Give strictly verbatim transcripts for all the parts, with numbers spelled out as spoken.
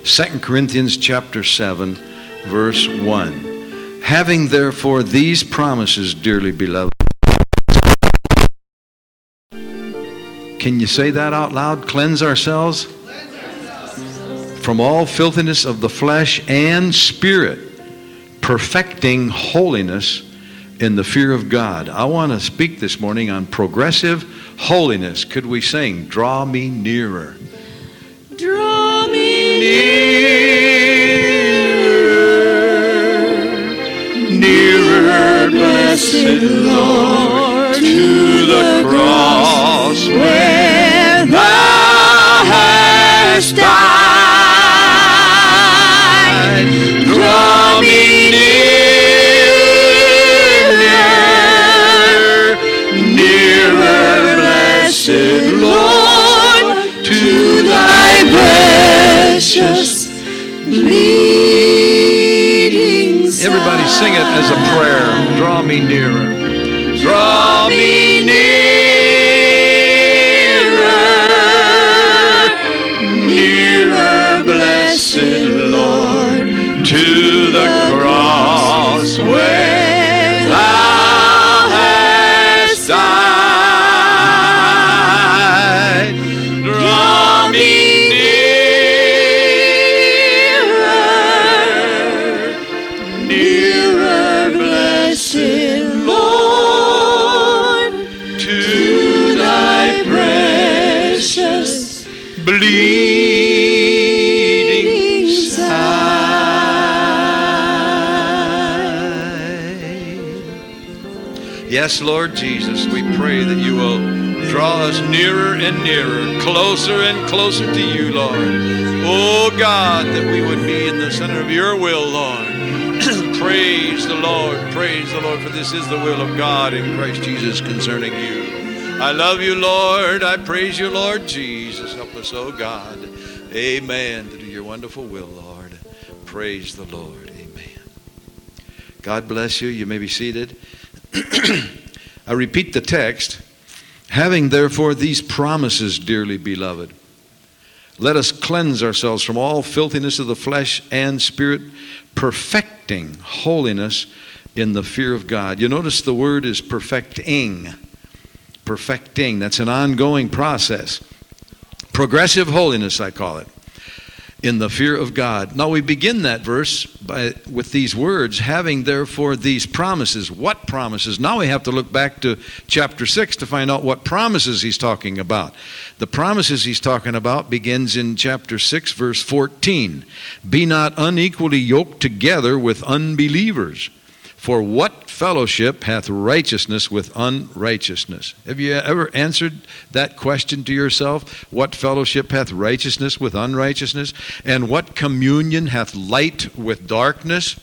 Second Corinthians chapter seven, verse one. Having therefore these promises, dearly beloved. Can you say that out loud? Cleanse ourselves from all filthiness of the flesh and spirit, perfecting holiness in the fear of God. I want to speak this morning on progressive holiness. Could we sing, Draw Me Nearer? Draw me nearer, nearer, blessed Lord, to the cross where thou hast died. Draw me nearer, nearer, blessed Lord, to thy precious bleeding side. Everybody sing it as a prayer. Draw me nearer. Draw me nearer, nearer, blessed Lord, to the cross where thou hast died. Draw me nearer, nearer, blessed Lord, to thy precious bleeding side. Yes, Lord Jesus, we pray that you will draw us nearer and nearer, closer and closer to you, Lord. Oh God, that we would be in the center of your will, Lord. Praise the Lord, praise the Lord, for this is the will of God in Christ Jesus concerning you. I love you, Lord. I praise you, Lord Jesus. Help us, oh God. Amen. To do your wonderful will, Lord. Praise the Lord. Amen. God bless you. You may be seated. I repeat the text. Having therefore these promises, dearly beloved, let us cleanse ourselves from all filthiness of the flesh and spirit, perfecting holiness in the fear of God. You notice the word is perfecting. Perfecting. That's an ongoing process. Progressive holiness, I call it, in the fear of God. Now we begin that verse by with these words, having therefore these promises. What promises? Now we have to look back to chapter six to find out what promises he's talking about. The promises he's talking about begins in chapter six, verse fourteen. Be not unequally yoked together with unbelievers. For what fellowship hath righteousness with unrighteousness? Have you ever answered that question to yourself? What fellowship hath righteousness with unrighteousness? And what communion hath light with darkness?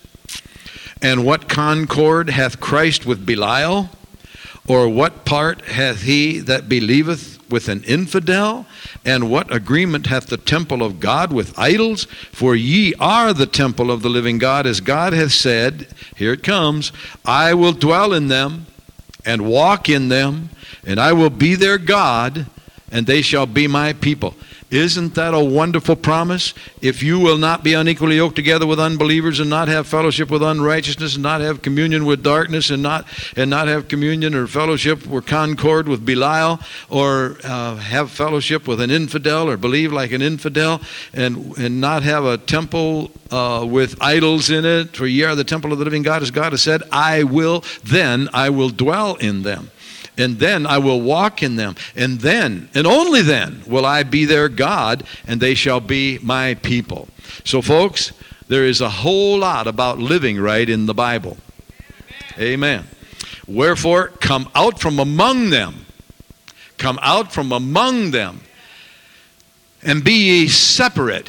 And what concord hath Christ with Belial? Or what part hath he that believeth with an infidel? And what agreement hath the temple of God with idols? For ye are the temple of the living God, as God hath said, here it comes, I will dwell in them and walk in them, and I will be their God, and they shall be my people. Isn't that a wonderful promise? If you will not be unequally yoked together with unbelievers and not have fellowship with unrighteousness and not have communion with darkness and not and not have communion or fellowship or concord with Belial or uh, have fellowship with an infidel or believe like an infidel and, and not have a temple uh, with idols in it, for ye are the temple of the living God, as God has said, I will, then I will dwell in them. And then I will walk in them. And then, and only then, will I be their God, and they shall be my people. So, folks, there is a whole lot about living right in the Bible. Amen. Amen. Wherefore, come out from among them. Come out from among them. And be ye separate.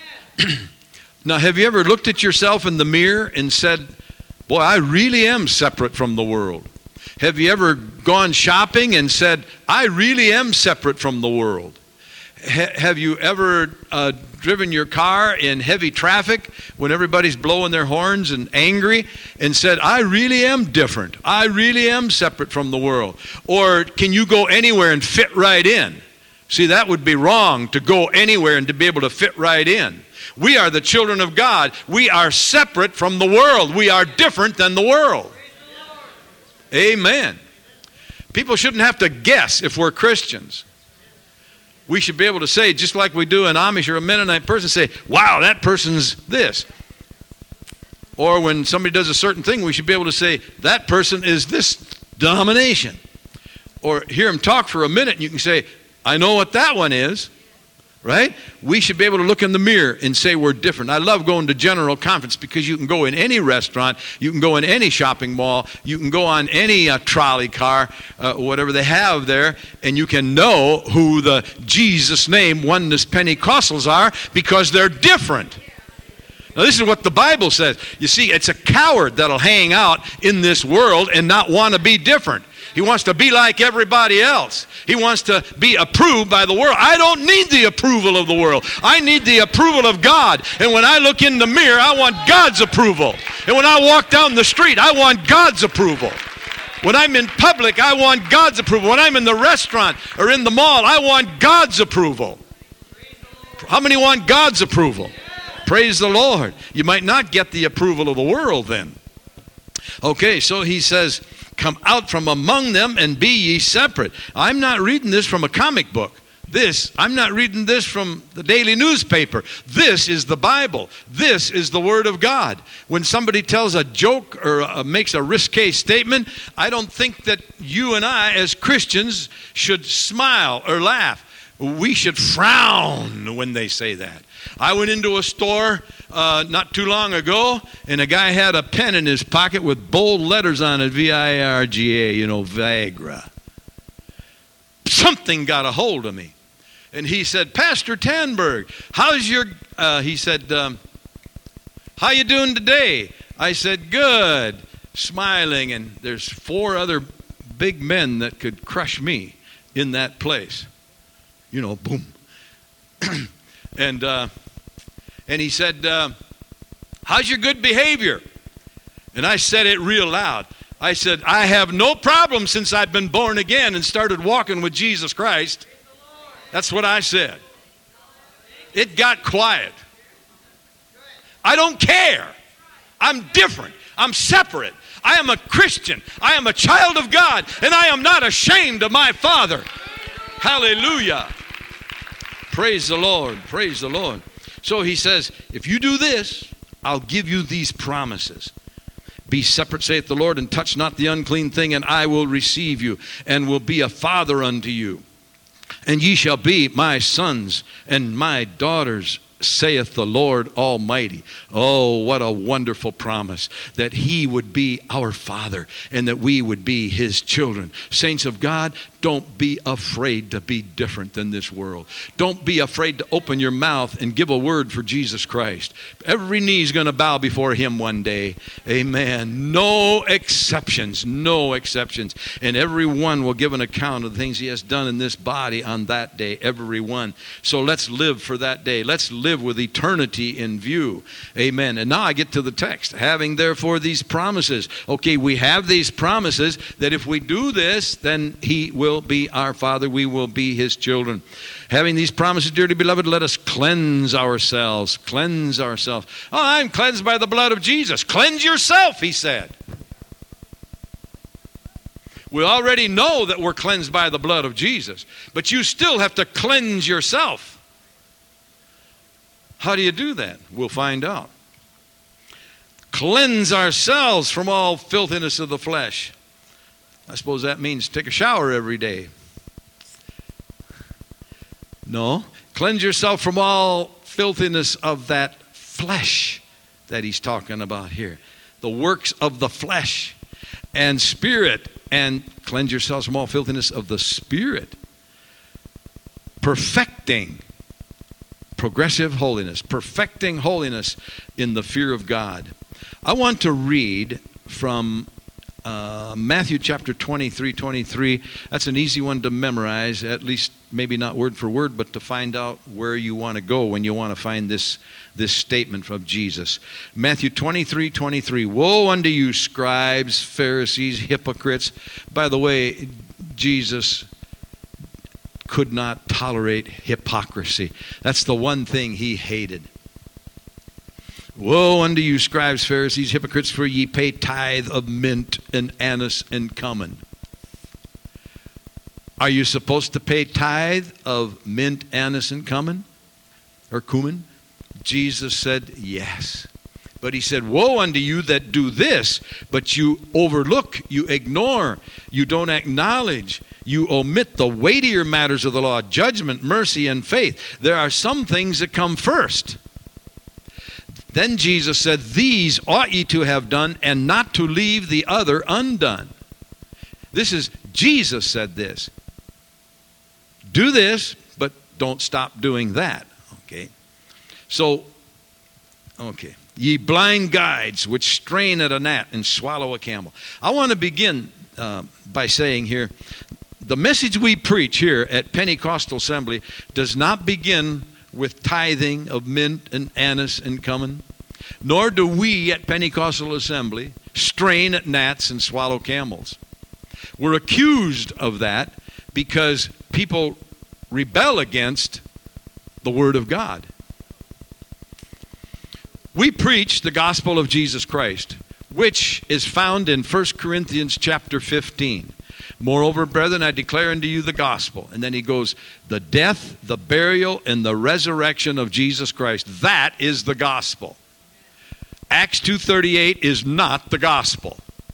Now, have you ever looked at yourself in the mirror and said, boy, I really am separate from the world? Have you ever gone shopping and said, I really am separate from the world? Ha- have you ever uh, driven your car in heavy traffic when everybody's blowing their horns and angry and said, I really am different. I really am separate from the world. Or can you go anywhere and fit right in? See, that would be wrong, to go anywhere and to be able to fit right in. We are the children of God. We are separate from the world. We are different than the world. Amen. People shouldn't have to guess if we're Christians. We should be able to say, just like we do an Amish or a Mennonite person, say, wow, that person's this. Or when somebody does a certain thing, we should be able to say, that person is this denomination. Or hear them talk for a minute and you can say, I know what that one is. Right? We should be able to look in the mirror and say we're different. I love going to General Conference because you can go in any restaurant, you can go in any shopping mall, you can go on any uh, trolley car, uh, whatever they have there, and you can know who the Jesus name Oneness Pentecostals are because they're different. Now this is what the Bible says. You see, it's a coward that'll hang out in this world and not want to be different. He wants to be like everybody else. He wants to be approved by the world. I don't need the approval of the world. I need the approval of God. And when I look in the mirror, I want God's approval. And when I walk down the street, I want God's approval. When I'm in public, I want God's approval. When I'm in the restaurant or in the mall, I want God's approval. How many want God's approval? Praise the Lord. You might not get the approval of the world then. Okay, so he says, come out from among them and be ye separate. I'm not reading this from a comic book. This, I'm not reading this from the daily newspaper. This is the Bible. This is the Word of God. When somebody tells a joke or uh, makes a risque statement, I don't think that you and I as Christians should smile or laugh. We should frown when they say that. I went into a store uh, not too long ago, and a guy had a pen in his pocket with bold letters on it, V I R G A, you know, Viagra. Something got a hold of me. And he said, Pastor Tanberg, how's your, uh, he said, um, how you doing today? I said, good, smiling, and there's four other big men that could crush me in that place. You know, boom. and uh, and he said, uh, how's your good behavior? And I said it real loud. I said, I have no problem since I've been born again and started walking with Jesus Christ. That's what I said. It got quiet. I don't care. I'm different. I'm separate. I am a Christian. I am a child of God, and I am not ashamed of my Father. Hallelujah. Praise the Lord. Praise the Lord. So he says, if you do this, I'll give you these promises. Be separate, saith the Lord, and touch not the unclean thing, and I will receive you, and will be a father unto you. And ye shall be my sons and my daughters, saith the Lord Almighty. Oh, what a wonderful promise that he would be our Father and that we would be his children. Saints of God, don't be afraid to be different than this world. Don't be afraid to open your mouth and give a word for Jesus Christ. Every knee is going to bow before him one day. Amen. No exceptions. No exceptions. And every one will give an account of the things he has done in this body on that day. Every one. So let's live for that day. Let's live with eternity in view. Amen. And now I get to the text. Having therefore these promises. Okay, we have these promises that if we do this, then he will be our Father. We will be his children. Having these promises, dearly beloved, let us cleanse ourselves. Cleanse ourselves. Oh, I'm cleansed by the blood of Jesus. Cleanse yourself, he said. We already know that we're cleansed by the blood of Jesus, but you still have to cleanse yourself. How do you do that? We'll find out. Cleanse ourselves from all filthiness of the flesh. I suppose that means take a shower every day. No. Cleanse yourself from all filthiness of that flesh that he's talking about here. The works of the flesh and spirit. And cleanse yourselves from all filthiness of the spirit. Perfecting. Progressive holiness. Perfecting holiness in the fear of God. I want to read from Uh, Matthew chapter twenty-three, twenty-three. That's an easy one to memorize, at least maybe not word for word, but to find out where you want to go when you want to find this, this statement from Jesus. Matthew twenty-three, twenty-three. Woe unto you, scribes, Pharisees, hypocrites. By the way, Jesus could not tolerate hypocrisy. That's the one thing he hated. Woe unto you, scribes, Pharisees, hypocrites, for ye pay tithe of mint and anise and cumin. Are you supposed to pay tithe of mint, anise, and cumin? Or cumin? Jesus said yes. But he said, woe unto you that do this, but you overlook, you ignore, you don't acknowledge, you omit the weightier matters of the law, judgment, mercy, and faith. There are some things that come first. Then Jesus said, these ought ye to have done, and not to leave the other undone. This is, Jesus said this. Do this, but don't stop doing that. Okay? So, okay. Ye blind guides, which strain at a gnat and swallow a camel. I want to begin uh, by saying here, the message we preach here at Pentecostal Assembly does not begin with tithing of mint and anise and cumin, nor do we at Pentecostal Assembly strain at gnats and swallow camels. We're accused of that because people rebel against the Word of God. We preach the gospel of Jesus Christ, which is found in First Corinthians chapter fifteen. Moreover, brethren, I declare unto you the gospel. And then he goes, the death, the burial, and the resurrection of Jesus Christ. That is the gospel. Acts two thirty-eight is not the gospel.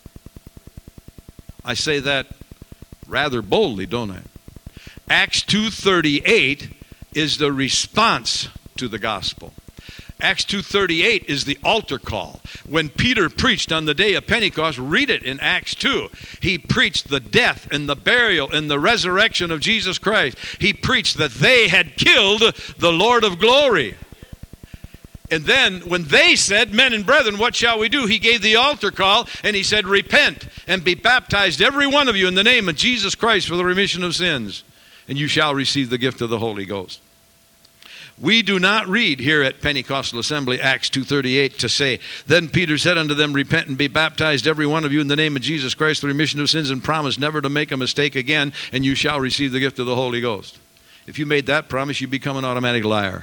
I say that rather boldly, don't I? Acts two thirty-eight is the response to the gospel. Acts two thirty-eight is the altar call. When Peter preached on the day of Pentecost, read it in Acts two. He preached the death and the burial and the resurrection of Jesus Christ. He preached that they had killed the Lord of glory. And then when they said, men and brethren, what shall we do? He gave the altar call and he said, repent and be baptized, every one of you, in the name of Jesus Christ for the remission of sins, and you shall receive the gift of the Holy Ghost. We do not read here at Pentecostal Assembly Acts two thirty-eight to say, then Peter said unto them, repent and be baptized, every one of you, in the name of Jesus Christ, the remission of sins, and promise never to make a mistake again, and you shall receive the gift of the Holy Ghost. If you made that promise, you become an automatic liar.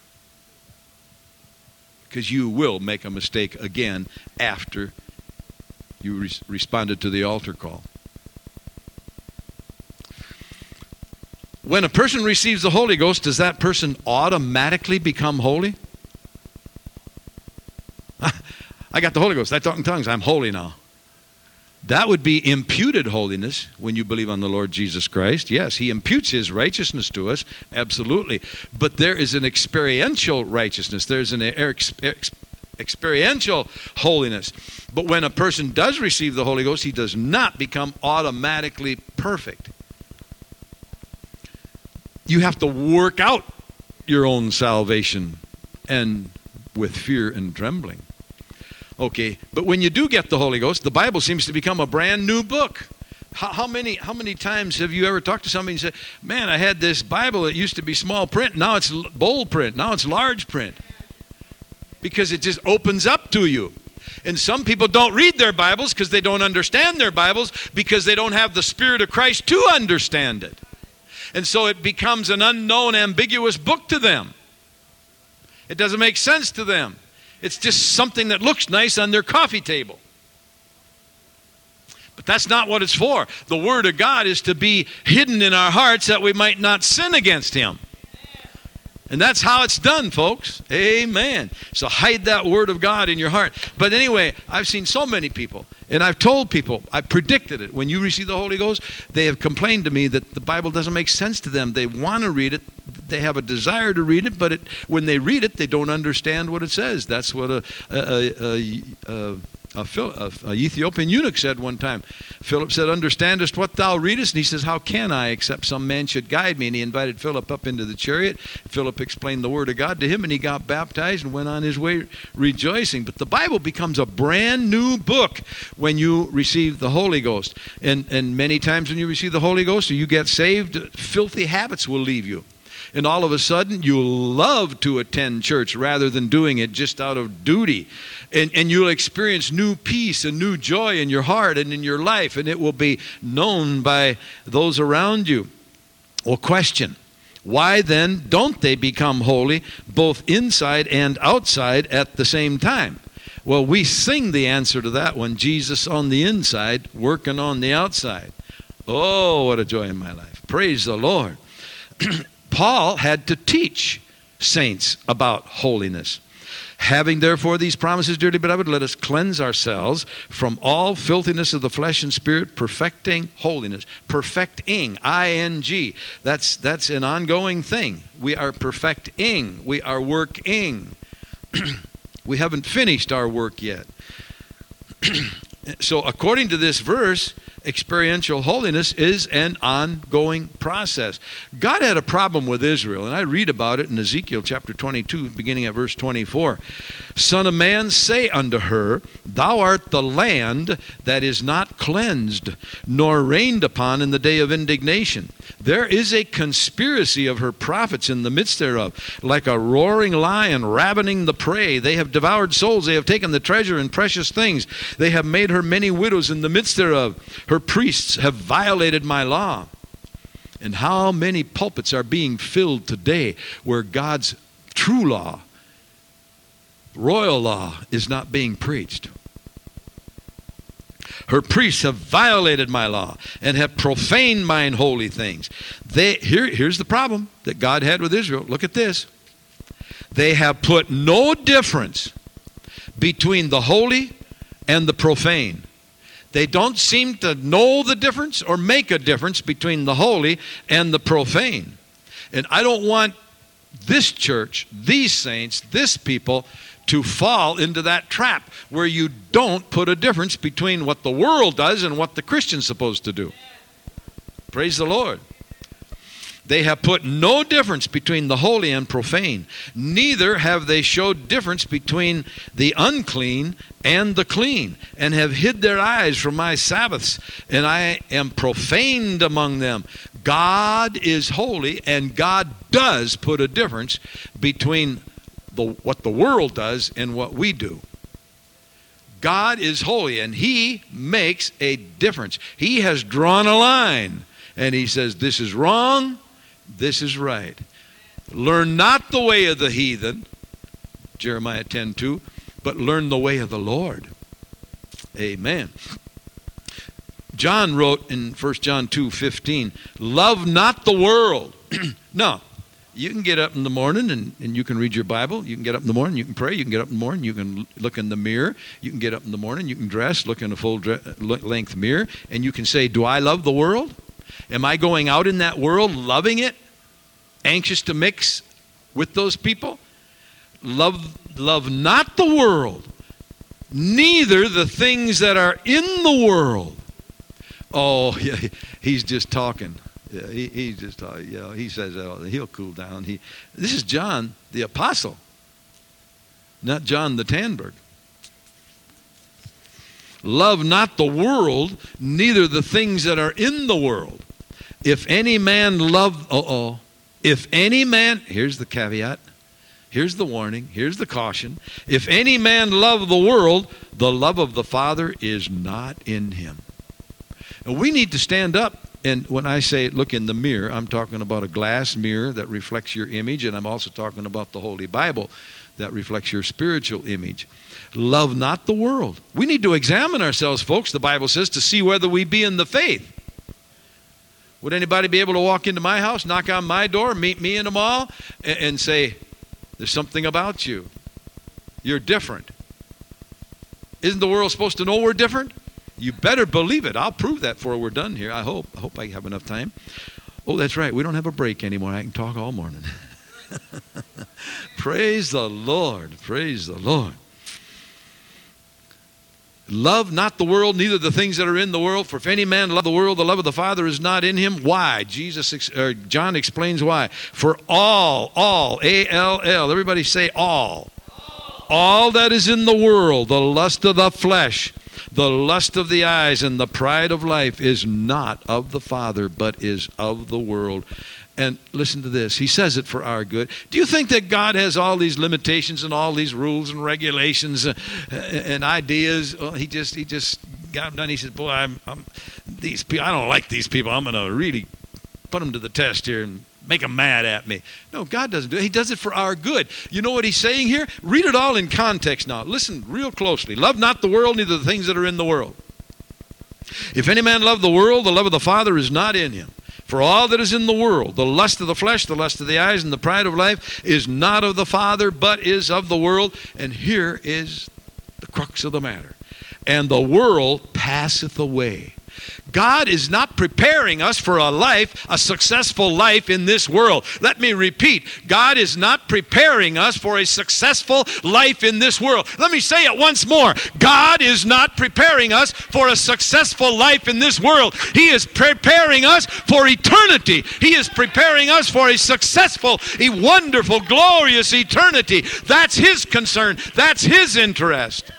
Because you will make a mistake again after you re- responded to the altar call. When a person receives the Holy Ghost, does that person automatically become holy? I got the Holy Ghost. I talk in tongues. I'm holy now. That would be imputed holiness when you believe on the Lord Jesus Christ. Yes, he imputes his righteousness to us. Absolutely. But there is an experiential righteousness. There's an ex- ex- experiential holiness. But when a person does receive the Holy Ghost, he does not become automatically perfect. You have to work out your own salvation, and with fear and trembling. Okay, but when you do get the Holy Ghost, the Bible seems to become a brand new book. How, how many how many times have you ever talked to somebody and said, man, I had this Bible that used to be small print, now it's bold print, now it's large print. Because it just opens up to you. And some people don't read their Bibles because they don't understand their Bibles, because they don't have the Spirit of Christ to understand it. And so it becomes an unknown, ambiguous book to them. It doesn't make sense to them. It's just something that looks nice on their coffee table. But that's not what it's for. The Word of God is to be hidden in our hearts that we might not sin against Him. And that's how it's done, folks. Amen. So hide that Word of God in your heart. But anyway, I've seen so many people, and I've told people, I predicted it. When you receive the Holy Ghost, they have complained to me that the Bible doesn't make sense to them. They want to read it. They have a desire to read it, but it, when they read it, they don't understand what it says. That's what a, a, a, a, a, a, a Ethiopian eunuch said one time. Philip said, understandest what thou readest? And he says, how can I, except some man should guide me? And he invited Philip up into the chariot. Philip explained the Word of God to him, and he got baptized and went on his way rejoicing. But the Bible becomes a brand new book when you receive the Holy Ghost. And, and many times when you receive the Holy Ghost or you get saved, filthy habits will leave you. And all of a sudden, you'll love to attend church rather than doing it just out of duty. And, and you'll experience new peace and new joy in your heart and in your life, and it will be known by those around you. Well, question, Why then don't they become holy both inside and outside at the same time? Well, we sing the answer to that one. Jesus on the inside, working on the outside. Oh, what a joy in my life. Praise the Lord. Paul had to teach saints about holiness. Having therefore these promises, dearly beloved, let us cleanse ourselves from all filthiness of the flesh and spirit, perfecting holiness. Perfecting, I N G. That's, that's an ongoing thing. We are perfecting. We are working. We haven't finished our work yet. So according to this verse, experiential holiness is an ongoing process. God had a problem with Israel, and I read about it in Ezekiel chapter twenty-two, beginning at verse twenty-four. Son of man, say unto her, thou art the land that is not cleansed, nor rained upon in the day of indignation. There is a conspiracy of her prophets in the midst thereof, like a roaring lion ravening the prey. They have devoured souls, they have taken the treasure and precious things. They have made her many widows in the midst thereof. Her priests have violated my law. And how many pulpits are being filled today where God's true law, royal law, is not being preached? Her priests have violated my law and have profaned mine holy things. They, here, here's the problem that God had with Israel. Look at this. They have put no difference between the holy and the profane. They don't seem to know the difference or make a difference between the holy and the profane. And I don't want this church, these saints, this people to fall into that trap where you don't put a difference between what the world does and what the Christian's supposed to do. Praise the Lord. They have put no difference between the holy and profane. Neither have they showed difference between the unclean and the clean, and have hid their eyes from my Sabbaths, and I am profaned among them. God is holy, and God does put a difference between the, what the world does and what we do. God is holy, and He makes a difference. He has drawn a line, and He says, this is wrong, this is right. Learn not the way of the heathen, Jeremiah ten two, but learn the way of the Lord. Amen. John wrote in First John two fifteen, love not the world. No, you can get up in the morning and, and you can read your Bible. You can get up in the morning, you can pray. You can get up in the morning, you can look in the mirror. You can get up in the morning, you can dress, look in a full length mirror, and you can say, do I love the world? Am I going out in that world loving it? Anxious to mix with those people? Love, love not the world, neither the things that are in the world. Oh, yeah, he's just talking. Yeah, he, he's just talking. You know, he says oh, he'll cool down. He, this is John the apostle, not John the Tanberg. Love not the world, neither the things that are in the world. If any man love, uh-oh, if any man, here's the caveat, here's the warning, here's the caution. If any man love the world, the love of the Father is not in him. And we need to stand up, and when I say look in the mirror, I'm talking about a glass mirror that reflects your image, and I'm also talking about the Holy Bible that reflects your spiritual image. Love not the world. We need to examine ourselves, folks, the Bible says, to see whether we be in the faith. Would anybody be able to walk into my house, knock on my door, meet me in the mall, and, and say, there's something about you. You're different. Isn't the world supposed to know we're different? You better believe it. I'll prove that before we're done here. I hope. I hope I have enough time. Oh, that's right. We don't have a break anymore. I can talk all morning. Praise the Lord. Praise the Lord. Love not the world, neither the things that are in the world. For if any man love the world, the love of the Father is not in him. Why? Jesus, or John explains why. For all, all, A L L, everybody say all. All. All that is in the world, the lust of the flesh, the lust of the eyes, and the pride of life is not of the Father, but is of the world. And listen to this. He says it for our good. Do you think that God has all these limitations and all these rules and regulations and, and ideas? Well, he just he just got done. He said, boy, I'm, I'm these people. I don't like these people. I'm going to really put them to the test here and make them mad at me. No, God doesn't do it. He does it for our good. You know what he's saying here? Read it all in context now. Listen real closely. Love not the world, neither the things that are in the world. If any man love the world, the love of the Father is not in him. For all that is in the world, the lust of the flesh, the lust of the eyes, and the pride of life, is not of the Father, but is of the world. And here is the crux of the matter. And the world passeth away. God is not preparing us for a life, a successful life in this world. Let me repeat, God is not preparing us for a successful life in this world. Let me say it once more. God is not preparing us for a successful life in this world. He is preparing us for eternity. He is preparing us for a successful, a wonderful, glorious eternity. That's His concern. That's His interest.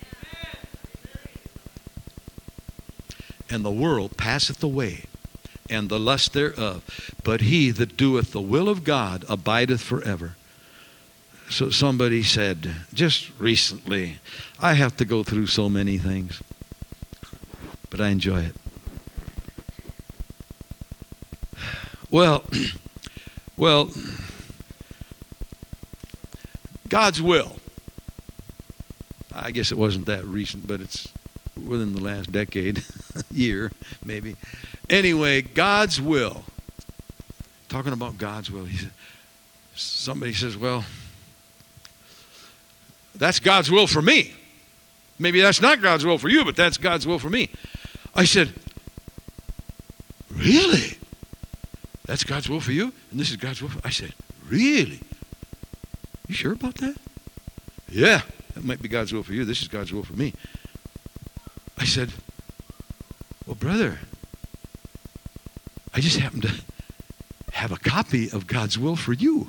And the world passeth away, and the lust thereof. But he that doeth the will of God abideth forever. So somebody said, just recently, I have to go through so many things, but I enjoy it. Well, well, God's will. I guess it wasn't that recent, but it's within the last decade, year, maybe. Anyway, God's will. Talking about God's will. He said, somebody says, well, that's God's will for me. Maybe that's not God's will for you, but that's God's will for me. I said, really? That's God's will for you? And this is God's will for I said, really? You sure about that? Yeah, that might be God's will for you. This is God's will for me. I said, well, brother, I just happen to have a copy of God's will for you.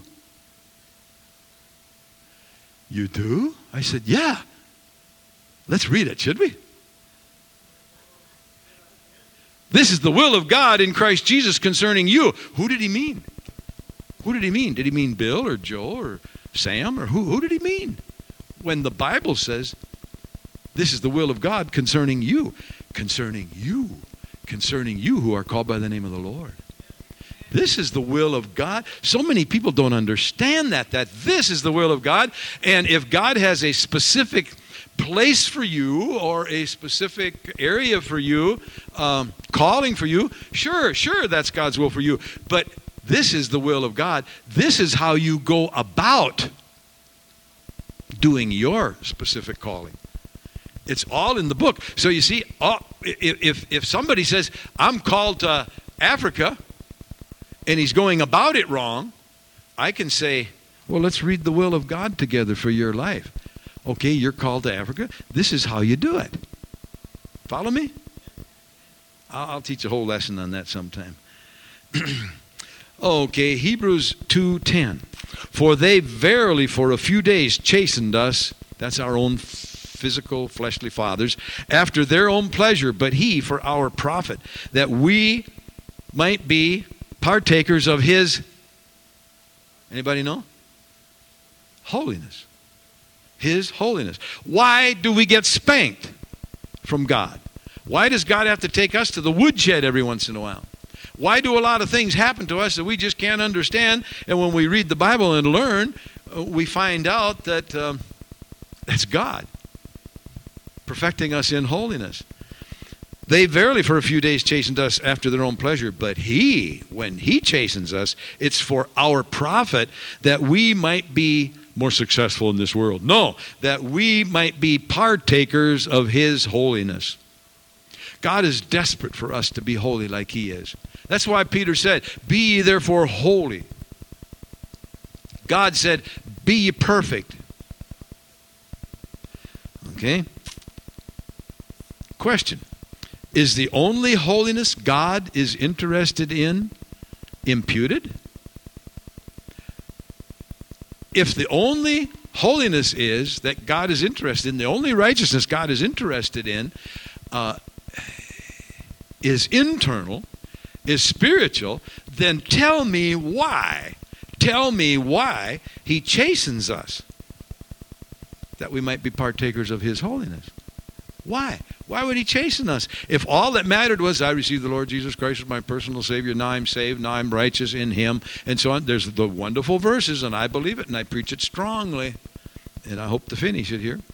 You do? I said, yeah. Let's read it, should we? This is the will of God in Christ Jesus concerning you. Who did he mean? Who did he mean? Did he mean Bill or Joe or Sam? Or who, who did he mean? When the Bible says, this is the will of God concerning you. Concerning you. Concerning you who are called by the name of the Lord. This is the will of God. So many people don't understand that, that this is the will of God. And if God has a specific place for you or a specific area for you, um, calling for you, sure, sure, that's God's will for you. But this is the will of God. This is how you go about doing your specific calling. It's all in the book. So you see, all, if, if somebody says, I'm called to Africa, and he's going about it wrong, I can say, well, let's read the will of God together for your life. Okay, you're called to Africa. This is how you do it. Follow me? I'll, I'll teach a whole lesson on that sometime. Okay, Hebrews two ten. For they verily for a few days chastened us, that's our own physical, fleshly fathers, after their own pleasure, but he for our profit, that we might be partakers of his, anybody know? Holiness. His holiness. Why do we get spanked from God? Why does God have to take us to the woodshed every once in a while? Why do a lot of things happen to us that we just can't understand? And when we read the Bible and learn, we find out that um, that's God perfecting us in holiness. They verily for a few days chastened us after their own pleasure, but he, when he chastens us, it's for our profit, that we might be more successful in this world. No, that we might be partakers of his holiness. God is desperate for us to be holy like he is. That's why Peter said, be ye therefore holy. God said, be ye perfect. Okay? Question. Is the only holiness God is interested in imputed? If the only holiness is that God is interested in, the only righteousness God is interested in uh, is internal, is spiritual, then tell me why. Tell me why he chastens us, that we might be partakers of his holiness. Why? Why would he chasten us? If all that mattered was I received the Lord Jesus Christ as my personal Savior, now I'm saved, now I'm righteous in him, and so on. There's the wonderful verses, and I believe it, and I preach it strongly. And I hope to finish it here.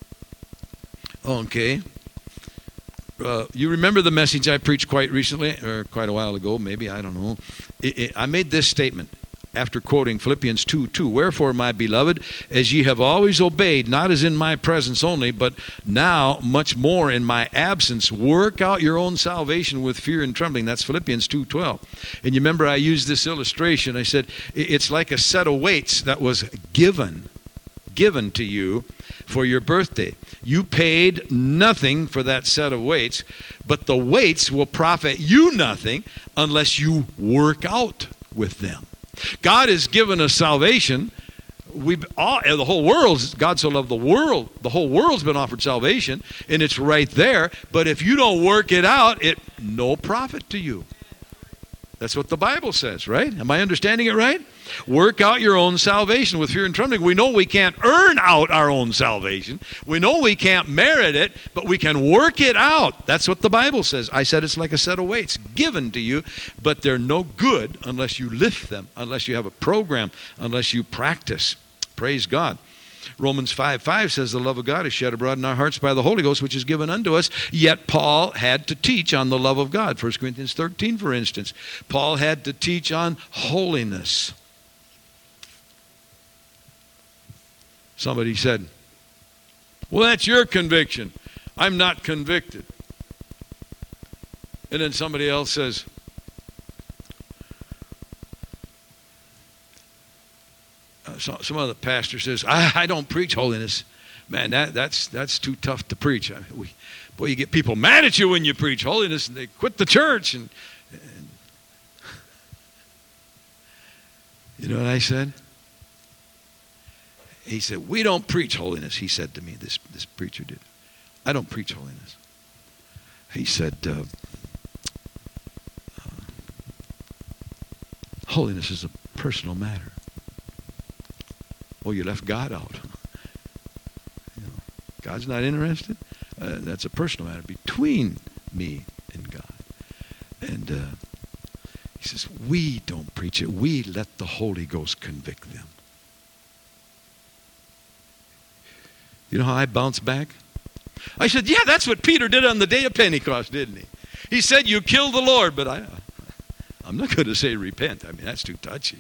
Okay. Uh, you remember the message I preached quite recently, or quite a while ago, maybe, I don't know. It, it, I made this statement after quoting Philippians two two. Wherefore, my beloved, as ye have always obeyed, not as in my presence only, but now much more in my absence, work out your own salvation with fear and trembling. That's Philippians two twelve. And you remember I used this illustration. I said, it's like a set of weights that was given, given to you for your birthday. You paid nothing for that set of weights, but the weights will profit you nothing unless you work out with them. God has given us salvation. We've all, the whole world, God so loved the world, the whole world's been offered salvation, and it's right there. But if you don't work it out, it no profit to you. That's what the Bible says, right? Am I understanding it right? Work out your own salvation with fear and trembling. We know we can't earn out our own salvation. We know we can't merit it, but we can work it out. That's what the Bible says. I said it's like a set of weights given to you, but they're no good unless you lift them, unless you have a program, unless you practice. Praise God. Romans five five says the love of God is shed abroad in our hearts by the Holy Ghost, which is given unto us. Yet Paul had to teach on the love of God. First Corinthians thirteen, for instance. Paul had to teach on holiness. Somebody said, well, that's your conviction. I'm not convicted. And then somebody else says, uh, so, some other pastor says, I, I don't preach holiness. Man, that, that's that's too tough to preach. I mean, we, boy, you get people mad at you when you preach holiness, and they quit the church. And, and you know what I said? He said, we don't preach holiness, he said to me, this, this preacher did. I don't preach holiness. He said, uh, uh, holiness is a personal matter. Well, you left God out. You know, God's not interested. Uh, that's a personal matter between me and God. And uh, he says, we don't preach it. We let the Holy Ghost convict them. You know how I bounced back? I said, yeah, that's what Peter did on the day of Pentecost, didn't he? He said, you killed the Lord, but I, I'm not going to say repent. I mean, that's too touchy.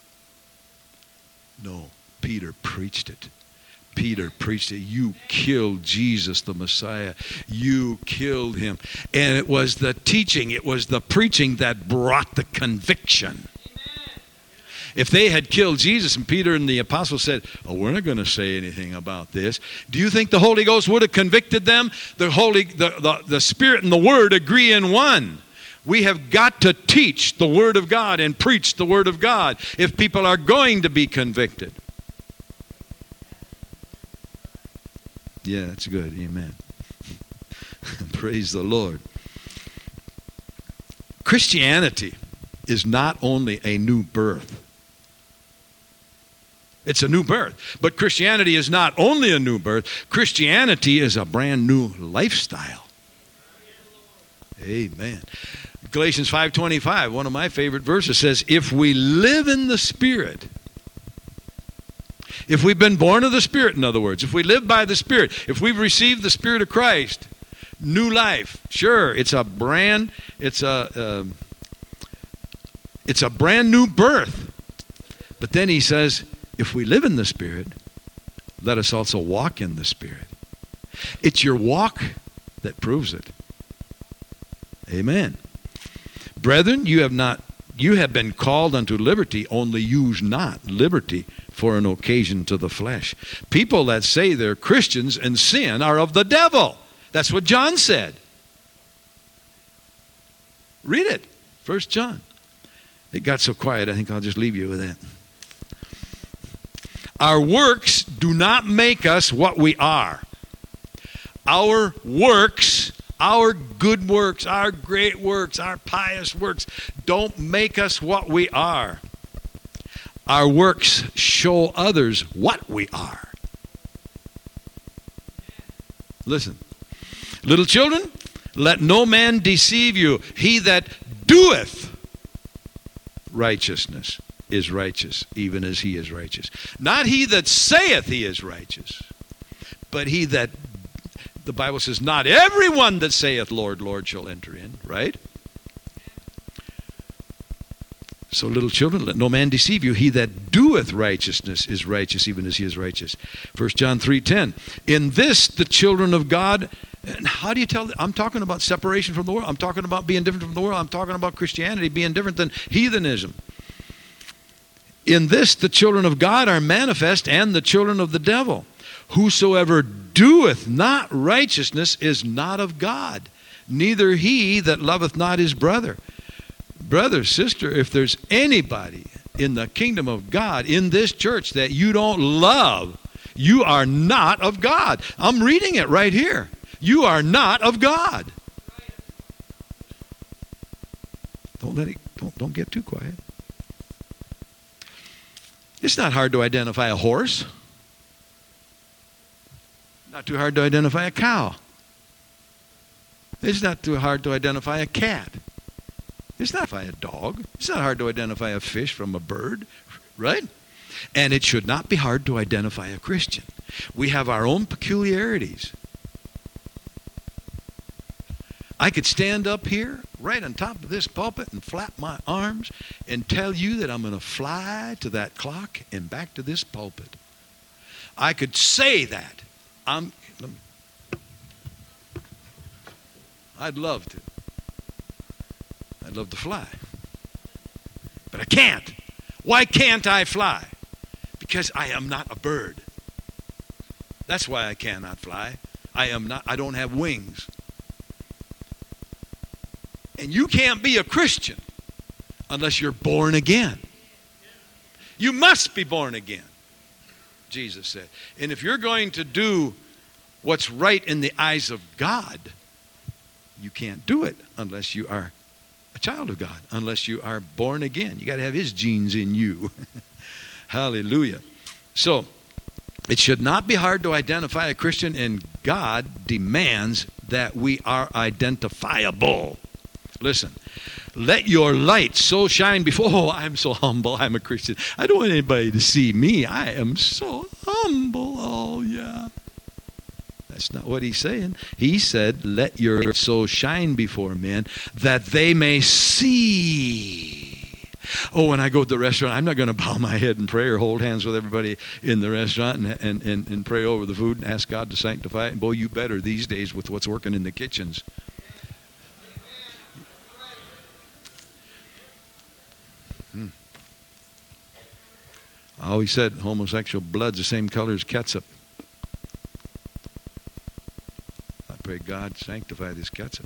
No, Peter preached it. Peter preached it. You killed Jesus, the Messiah. You killed him. And it was the teaching, it was the preaching that brought the conviction. If they had killed Jesus and Peter and the apostles said, oh, we're not going to say anything about this, do you think the Holy Ghost would have convicted them? The Holy, the, the, the Spirit and the Word agree in one. We have got to teach the Word of God and preach the Word of God if people are going to be convicted. Yeah, that's good. Amen. Praise the Lord. Christianity is not only a new birth. It's a new birth. But Christianity is not only a new birth. Christianity is a brand new lifestyle. Amen. Galatians five twenty-five, one of my favorite verses, says, if we live in the Spirit, if we've been born of the Spirit, in other words, if we live by the Spirit, if we've received the Spirit of Christ, new life. Sure, it's a brand, it's a, um, it's a brand new birth. But then he says, if we live in the Spirit, let us also walk in the Spirit. It's your walk that proves it. Amen. Brethren, you have not, you have been called unto liberty, only use not liberty for an occasion to the flesh. People that say they're Christians and sin are of the devil. That's what John said. Read it. First John. It got so quiet, I think I'll just leave you with that. Our works do not make us what we are. Our works, our good works, our great works, our pious works don't make us what we are. Our works show others what we are. Listen, Little children, let no man deceive you. He that doeth righteousness is righteous, even as he is righteous. Not he that saith he is righteous, but he that, the Bible says, not everyone that saith, Lord, Lord, shall enter in, right? So, little children, let no man deceive you. He that doeth righteousness is righteous, even as he is righteous. First John three ten. In this, the children of God, and how do you tell? I'm talking about separation from the world. I'm talking about being different from the world. I'm talking about Christianity being different than heathenism. In this, the children of God are manifest, and the children of the devil. Whosoever doeth not righteousness is not of God, neither he that loveth not his brother. Brother, sister, if there's anybody in the kingdom of God, in this church, that you don't love, you are not of God. I'm reading it right here. You are not of God. Don't let it, don't, don't get too quiet. It's not hard to identify a horse. Not too hard to identify a cow. It's not too hard to identify a cat. It's not a dog. It's not hard to identify a fish from a bird, right? And it should not be hard to identify a Christian. We have our own peculiarities. I could stand up here right on top of this pulpit and flap my arms and tell you that I'm going to fly to that clock and back to this pulpit. I could say that. I'm, I'd love to. I'd love to fly. But I can't. Why can't I fly? Because I am not a bird. That's why I cannot fly. I am not, I don't have wings. And you can't be a Christian unless you're born again. You must be born again, Jesus said. And if you're going to do what's right in the eyes of God, you can't do it unless you are a child of God, unless you are born again. You got to have his genes in you. Hallelujah. So, it should not be hard to identify a Christian, and God demands that we are identifiable. Listen, let your light so shine before, oh, I'm so humble, I'm a Christian. I don't want anybody to see me. I am so humble. Oh, yeah. That's not what he's saying. He said, let your light so shine before men that they may see. Oh, when I go to the restaurant, I'm not going to bow my head and pray or hold hands with everybody in the restaurant and, and, and, and pray over the food and ask God to sanctify it. And boy, you better these days with what's working in the kitchens. Hmm. I always said homosexual blood's the same color as ketchup. I pray God sanctify this ketchup.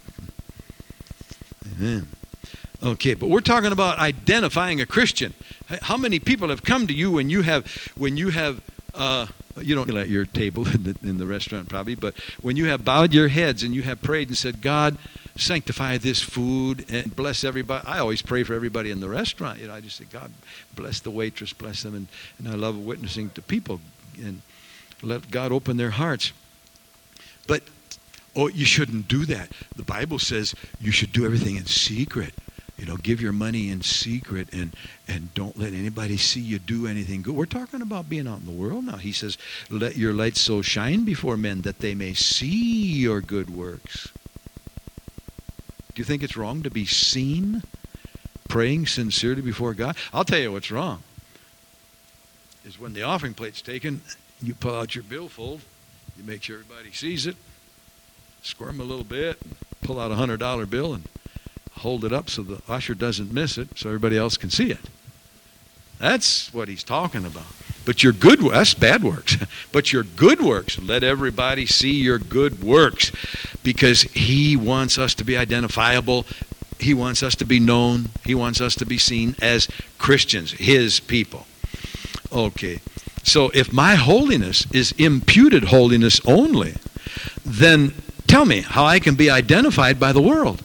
Amen. Okay, but we're talking about identifying a Christian. How many people have come to you when you have, when you have, uh, you don't at your table in the, in the restaurant probably, but when you have bowed your heads and you have prayed and said, God, sanctify this food and bless everybody. I always pray for everybody in the restaurant. You know, I just say, God, bless the waitress, bless them. And, and I love witnessing to people and let God open their hearts. But, oh, you shouldn't do that. The Bible says you should do everything in secret. You know, give your money in secret and, and don't let anybody see you do anything good. We're talking about being out in the world now. He says, let your light so shine before men that they may see your good works. Do you think it's wrong to be seen praying sincerely before God? I'll tell you what's wrong. Is when the offering plate's taken, you pull out your billfold, you make sure everybody sees it, squirm a little bit, pull out a one hundred dollar bill and hold it up so the usher doesn't miss it so everybody else can see it. That's what he's talking about. But your good works, that's bad works. But your good works, let everybody see your good works, because he wants us to be identifiable. He wants us to be known. He wants us to be seen as Christians, his people. Okay, so if my holiness is imputed holiness only, then tell me how I can be identified by the world.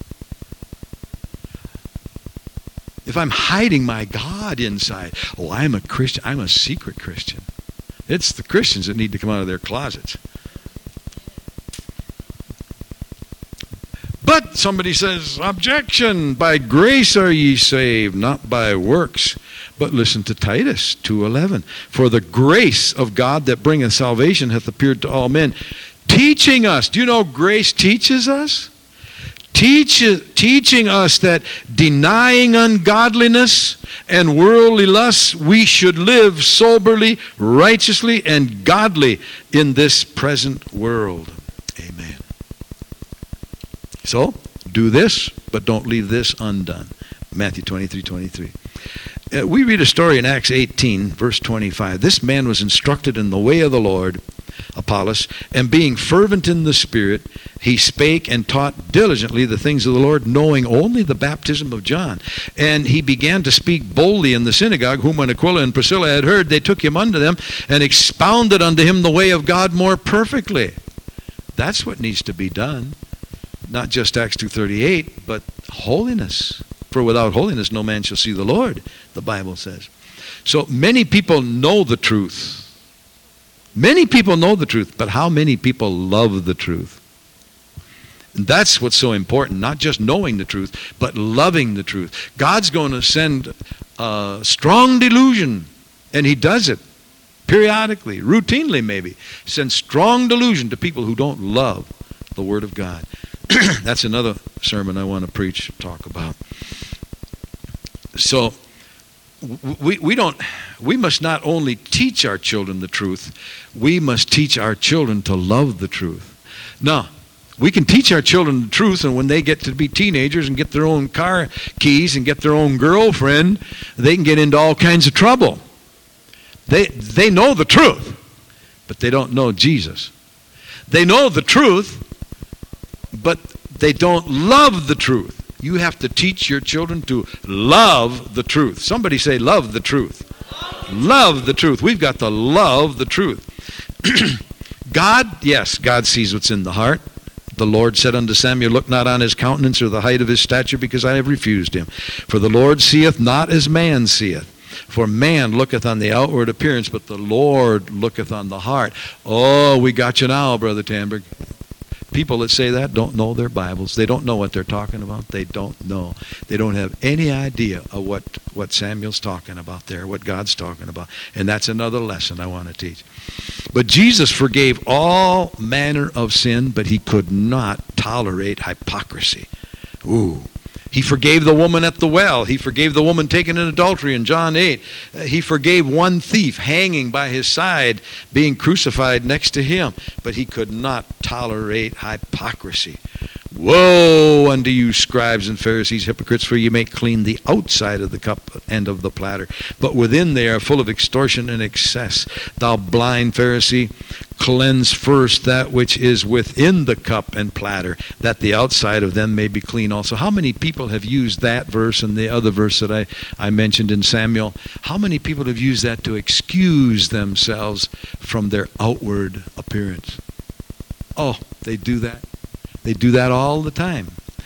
If I'm hiding my God inside, oh, I'm a Christian, I'm a secret Christian. It's the Christians that need to come out of their closets. somebody says, objection, by grace are ye saved, not by works. But listen to Titus two eleven. For the grace of God that bringeth salvation hath appeared to all men, teaching us. Do you know grace teaches us? Teach, teaching us that denying ungodliness and worldly lusts, we should live soberly, righteously, and godly in this present world. Amen. So, do this, but don't leave this undone. Matthew twenty-three twenty-three. Uh, we read a story in Acts eighteen, verse twenty-five. This man was instructed in the way of the Lord, Apollos, and being fervent in the Spirit, he spake and taught diligently the things of the Lord, knowing only the baptism of John. And he began to speak boldly in the synagogue, whom when Aquila and Priscilla had heard, they took him unto them and expounded unto him the way of God more perfectly. That's what needs to be done. Not just Acts two thirty-eight, but holiness. For without holiness no man shall see the Lord, the Bible says. So many people know the truth. Many people know the truth, but how many people love the truth? And that's what's so important, not just knowing the truth, but loving the truth. God's going to send a strong delusion, and he does it periodically, routinely maybe. Send strong delusion to people who don't love the Word of God. That's another sermon I want to preach, talk about. So we we don't we must not only teach our children the truth, we must teach our children to love the truth. Now, we can teach our children the truth, and when they get to be teenagers and get their own car keys and get their own girlfriend, they can get into all kinds of trouble. They they know the truth, but they don't know Jesus. They know the truth, but they don't love the truth. You have to teach your children to love the truth. Somebody say, love the truth. Love the truth. We've got to love the truth. God, yes, God sees what's in the heart. The Lord said unto Samuel, look not on his countenance or the height of his stature, because I have refused him. For the Lord seeth not as man seeth. For man looketh on the outward appearance, but the Lord looketh on the heart. Oh, we got you now, Brother Tamberg. People that say that don't know their Bibles. They don't know what they're talking about. They don't know. They don't have any idea of what, what Samuel's talking about there, what God's talking about. And that's another lesson I want to teach. But Jesus forgave all manner of sin, but he could not tolerate hypocrisy. Ooh. He forgave the woman at the well. He forgave the woman taken in adultery in John eight. Uh, he forgave one thief hanging by his side, being crucified next to him. But he could not tolerate hypocrisy. Woe unto you, scribes and Pharisees, hypocrites, for you make clean the outside of the cup and of the platter, but within they are full of extortion and excess. Thou blind Pharisee, cleanse first that which is within the cup and platter, that the outside of them may be clean also. How many people have used that verse and the other verse that I, I mentioned in Samuel? How many people have used that to excuse themselves from their outward appearance? Oh, they do that. They do that all the time.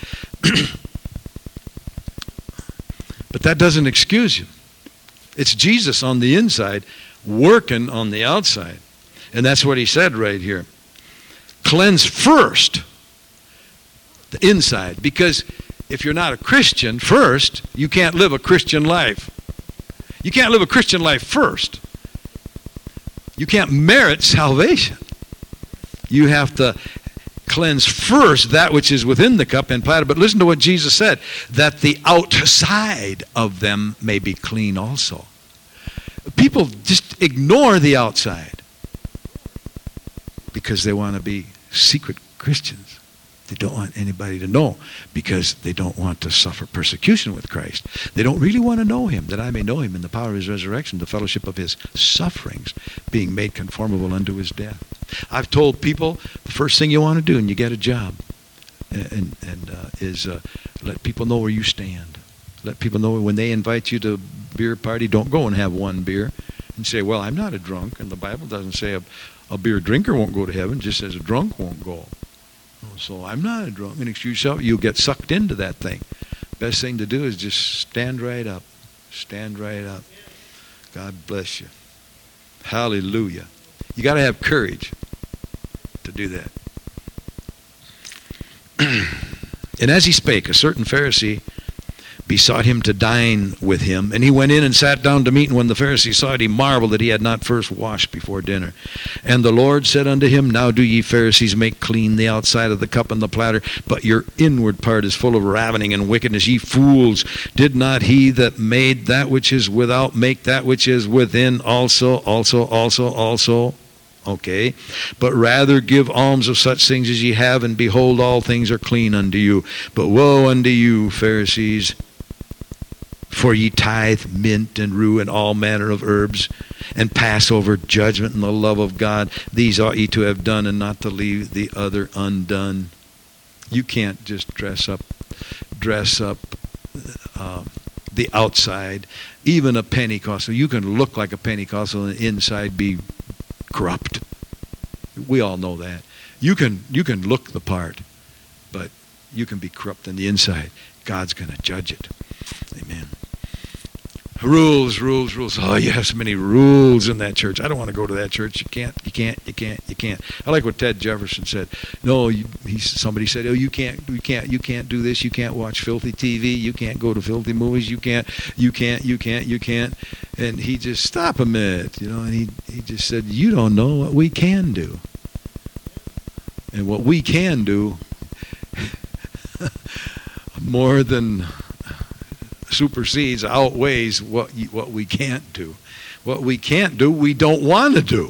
But that doesn't excuse you. It's Jesus on the inside working on the outside. And that's what he said right here. Cleanse first the inside. Because if you're not a Christian first, you can't live a Christian life. You can't live a Christian life first. You can't merit salvation. You have to cleanse first that which is within the cup and platter. But listen to what Jesus said, that the outside of them may be clean also. People just ignore the outside because they want to be secret Christians. They don't want anybody to know because they don't want to suffer persecution with Christ. They don't really want to know him, that I may know him in the power of his resurrection, the fellowship of his sufferings, being made conformable unto his death. I've told people the first thing you want to do when you get a job and, and uh, is uh, let people know where you stand. Let people know when they invite you to a beer party, don't go and have one beer and say, well, I'm not a drunk. And the Bible doesn't say a, a beer drinker won't go to heaven, it just says a drunk won't go. So I'm not a drunk. And excuse yourself, you'll get sucked into that thing. Best thing to do is just stand right up. Stand right up. God bless you. Hallelujah. You got to have courage to do that. And as he spake, a certain Pharisee besought him to dine with him. And he went in and sat down to meat. And when the Pharisee saw it, he marveled that he had not first washed before dinner. And the Lord said unto him, Now do ye Pharisees make clean the outside of the cup and the platter, but your inward part is full of ravening and wickedness. Ye fools, did not he that made that which is without make that which is within also, also, also, also? Okay, but rather give alms of such things as ye have, and behold, all things are clean unto you. But woe unto you, Pharisees, for ye tithe mint and rue and all manner of herbs, and pass over judgment and the love of God. These ought ye to have done, and not to leave the other undone. You can't just dress up, dress up uh, the outside. Even a Pentecostal, you can look like a Pentecostal and inside be corrupt. We all know that. You can you can look the part, but you can be corrupt on the inside. God's going to judge it. Amen. Rules, rules, rules. Oh, you have so many rules in that church. I don't want to go to that church. You can't, you can't, you can't, you can't. I like what Ted Jefferson said. No, you, he, somebody said, oh, you can't, you can't, you can't do this. You can't watch filthy T V. You can't go to filthy movies. You can't, you can't, you can't, you can't. And he just, stop a minute, you know, and he, he just said, you don't know what we can do. And what we can do more than supersedes, outweighs what you, what we can't do. What we can't do, we don't want to do.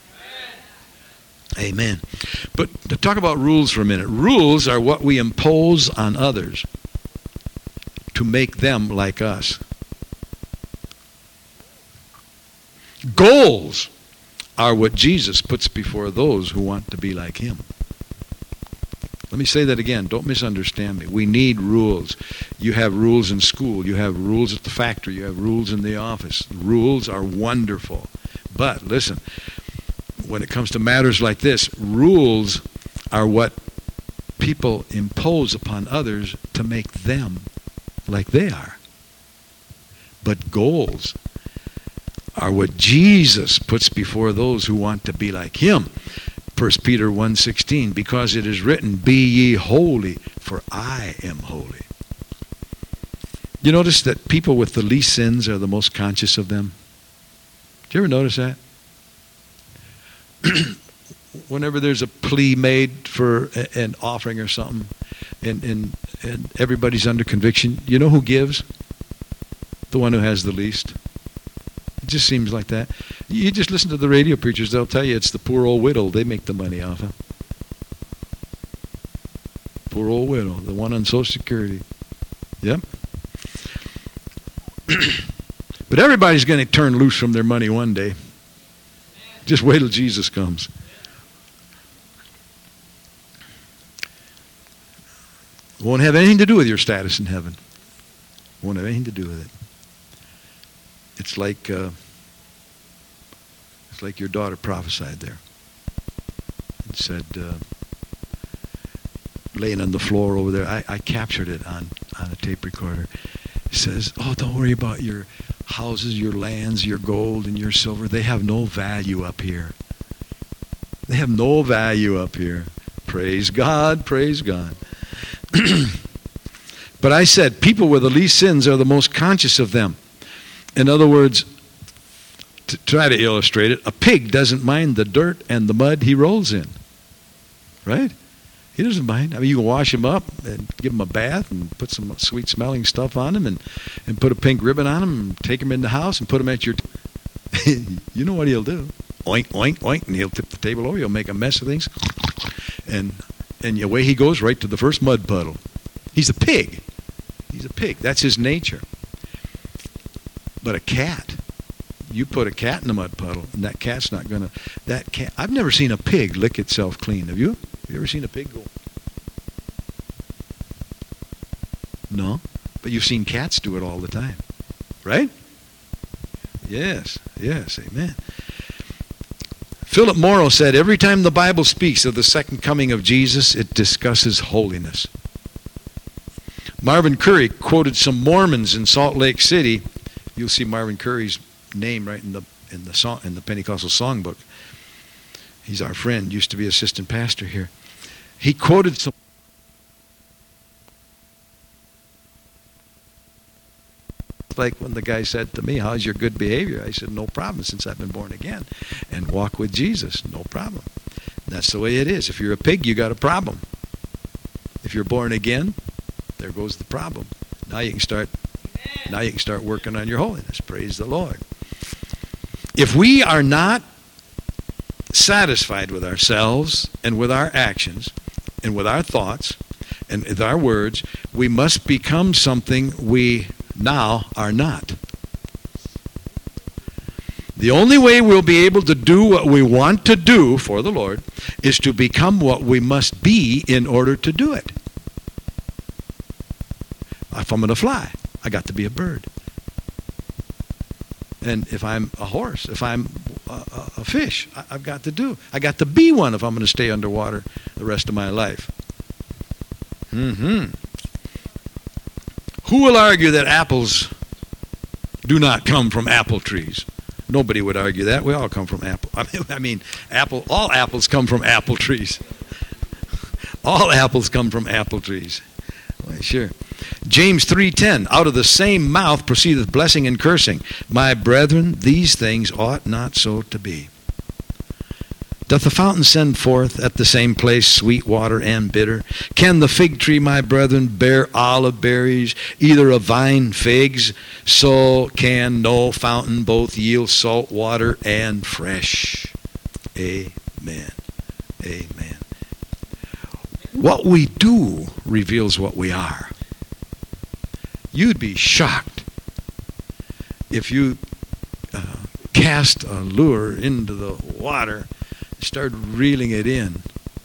Amen. But to talk about rules for a minute. Rules are what we impose on others to make them like us. Goals are what Jesus puts before those who want to be like him. Let me say that again. Don't misunderstand me. We need rules. You have rules in school. You have rules at the factory. You have rules in the office. Rules are wonderful. But listen, when it comes to matters like this, rules are what people impose upon others to make them like they are. But goals are what Jesus puts before those who want to be like him. First Peter one sixteen, because it is written, be ye holy, for I am holy. You notice that people with the least sins are the most conscious of them? Do you ever notice that? Whenever there's a plea made for an offering or something, and, and, and everybody's under conviction, you know who gives? The one who has the least. It just seems like that. You just listen to the radio preachers, they'll tell you it's the poor old widow they make the money off of. Poor old widow, the one on Social Security. Yep. But everybody's going to turn loose from their money one day. Just wait till Jesus comes. It won't have anything to do with your status in heaven. It won't have anything to do with it. It's like uh, it's like your daughter prophesied there. It said, uh, laying on the floor over there, I, I captured it on, on a tape recorder. It says, oh, don't worry about your houses, your lands, your gold, and your silver. They have no value up here. They have no value up here. Praise God, praise God. But I said, people with the least sins are the most conscious of them. In other words, to try to illustrate it, a pig doesn't mind the dirt and the mud he rolls in. Right? He doesn't mind. I mean, you can wash him up and give him a bath and put some sweet smelling stuff on him and, and put a pink ribbon on him and take him in the house and put him at your... T- you know what he'll do. Oink, oink, oink, and he'll tip the table over. He'll make a mess of things. And, and away he goes right to the first mud puddle. He's a pig. He's a pig. That's his nature. But a cat, you put a cat in a mud puddle, and that cat's not going to, that cat, I've never seen a pig lick itself clean. Have you? Have you ever seen a pig go? No? But you've seen cats do it all the time. Right? Yes, yes, amen. Philip Morrow said, every time the Bible speaks of the second coming of Jesus, it discusses holiness. Marvin Curry quoted some Mormons in Salt Lake City. You'll see Marvin Curry's name right in the in the song in the Pentecostal songbook. He's our friend, used to be assistant pastor here. He quoted some just like when the guy said to me, how's your good behavior? I said, no problem since I've been born again. And walk with Jesus, no problem. That's the way it is. If you're a pig, you got a problem. If you're born again, there goes the problem. Now you can start, now you can start working on your holiness. Praise the Lord. If we are not satisfied with ourselves and with our actions and with our thoughts and with our words, we must become something we now are not. The only way we'll be able to do what we want to do for the Lord is to become what we must be in order to do it. If I'm going to fly, I got to be a bird. And if I'm a horse, if I'm a, a, a fish, I, I've got to do. I got to be one if I'm going to stay underwater the rest of my life. Mm-hmm. Who will argue that apples do not come from apple trees? Nobody would argue that. We all come from apple. I mean, I mean, apple. All apples come from apple trees. All apples come from apple trees. Well, sure. James three ten, out of the same mouth proceedeth blessing and cursing. My brethren, these things ought not so to be. Doth the fountain send forth at the same place sweet water and bitter? Can the fig tree, my brethren, bear olive berries, either a vine figs? So can no fountain both yield salt water and fresh. Amen. Amen. What we do reveals what we are. You'd be shocked if you uh, cast a lure into the water, started reeling it in,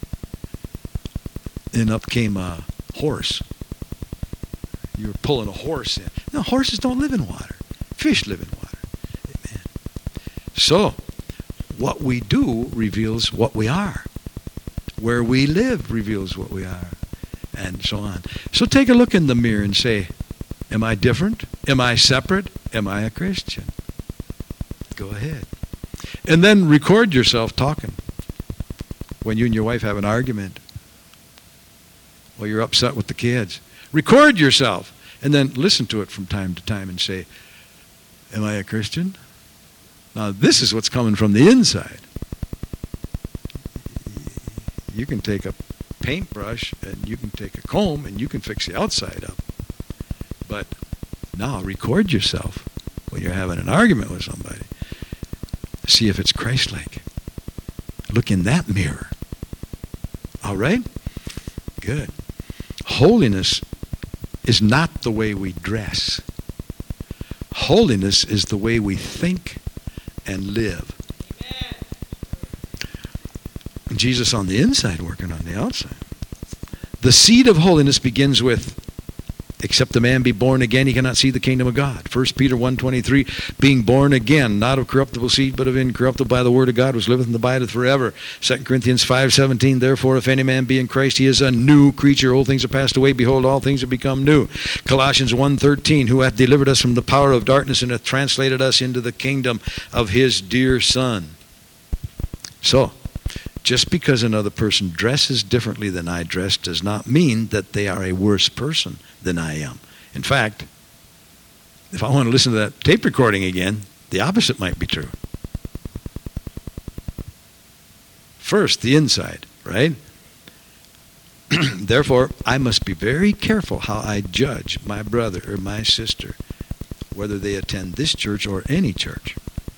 and up came a horse. You were pulling a horse in. No, horses don't live in water. Fish live in water. Amen. So, what we do reveals what we are. Where we live reveals what we are, and so on. So take a look in the mirror and say, am I different? Am I separate? Am I a Christian? Go ahead. And then record yourself talking. When you and your wife have an argument, or you're upset with the kids, record yourself and then listen to it from time to time and say, am I a Christian? Now this is what's coming from the inside. You can take a paintbrush and you can take a comb and you can fix the outside up. But now record yourself when you're having an argument with somebody. See if it's Christ-like. Look in that mirror. All right? Good. Holiness is not the way we dress. Holiness is the way we think and live. Amen. Jesus on the inside working on the outside. The seed of holiness begins with, except a man be born again, he cannot see the kingdom of God. First Peter one twenty-three, being born again, not of corruptible seed, but of incorruptible by the word of God, which liveth and abideth forever. Second Corinthians five seventeen, therefore, if any man be in Christ, he is a new creature. Old things are passed away. Behold, all things have become new. Colossians one thirteen, who hath delivered us from the power of darkness and hath translated us into the kingdom of his dear Son. So, just because another person dresses differently than I dress does not mean that they are a worse person than I am. In fact, if I want to listen to that tape recording again, the opposite might be true. First, the inside, right? Therefore, I must be very careful how I judge my brother or my sister, whether they attend this church or any church.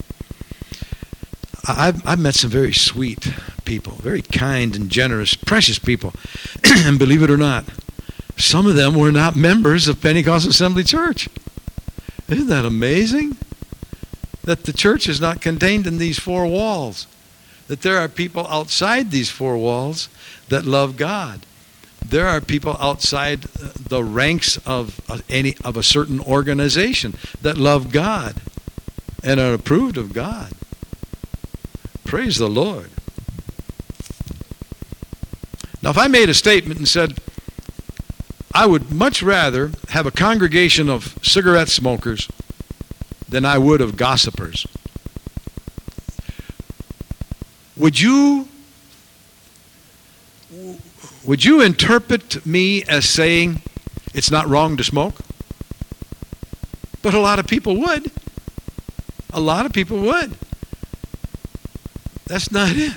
I've, I've met some very sweet people, very kind and generous, precious people. And believe it or not, some of them were not members of Pentecostal Assembly Church. Isn't that amazing? That the church is not contained in these four walls. That there are people outside these four walls that love God. There are people outside the ranks of any of a certain organization that love God and are approved of God. Praise the Lord. Now, if I made a statement and said, I would much rather have a congregation of cigarette smokers than I would of gossipers, would you, would you interpret me as saying it's not wrong to smoke? But a lot of people would. A lot of people would. That's not it.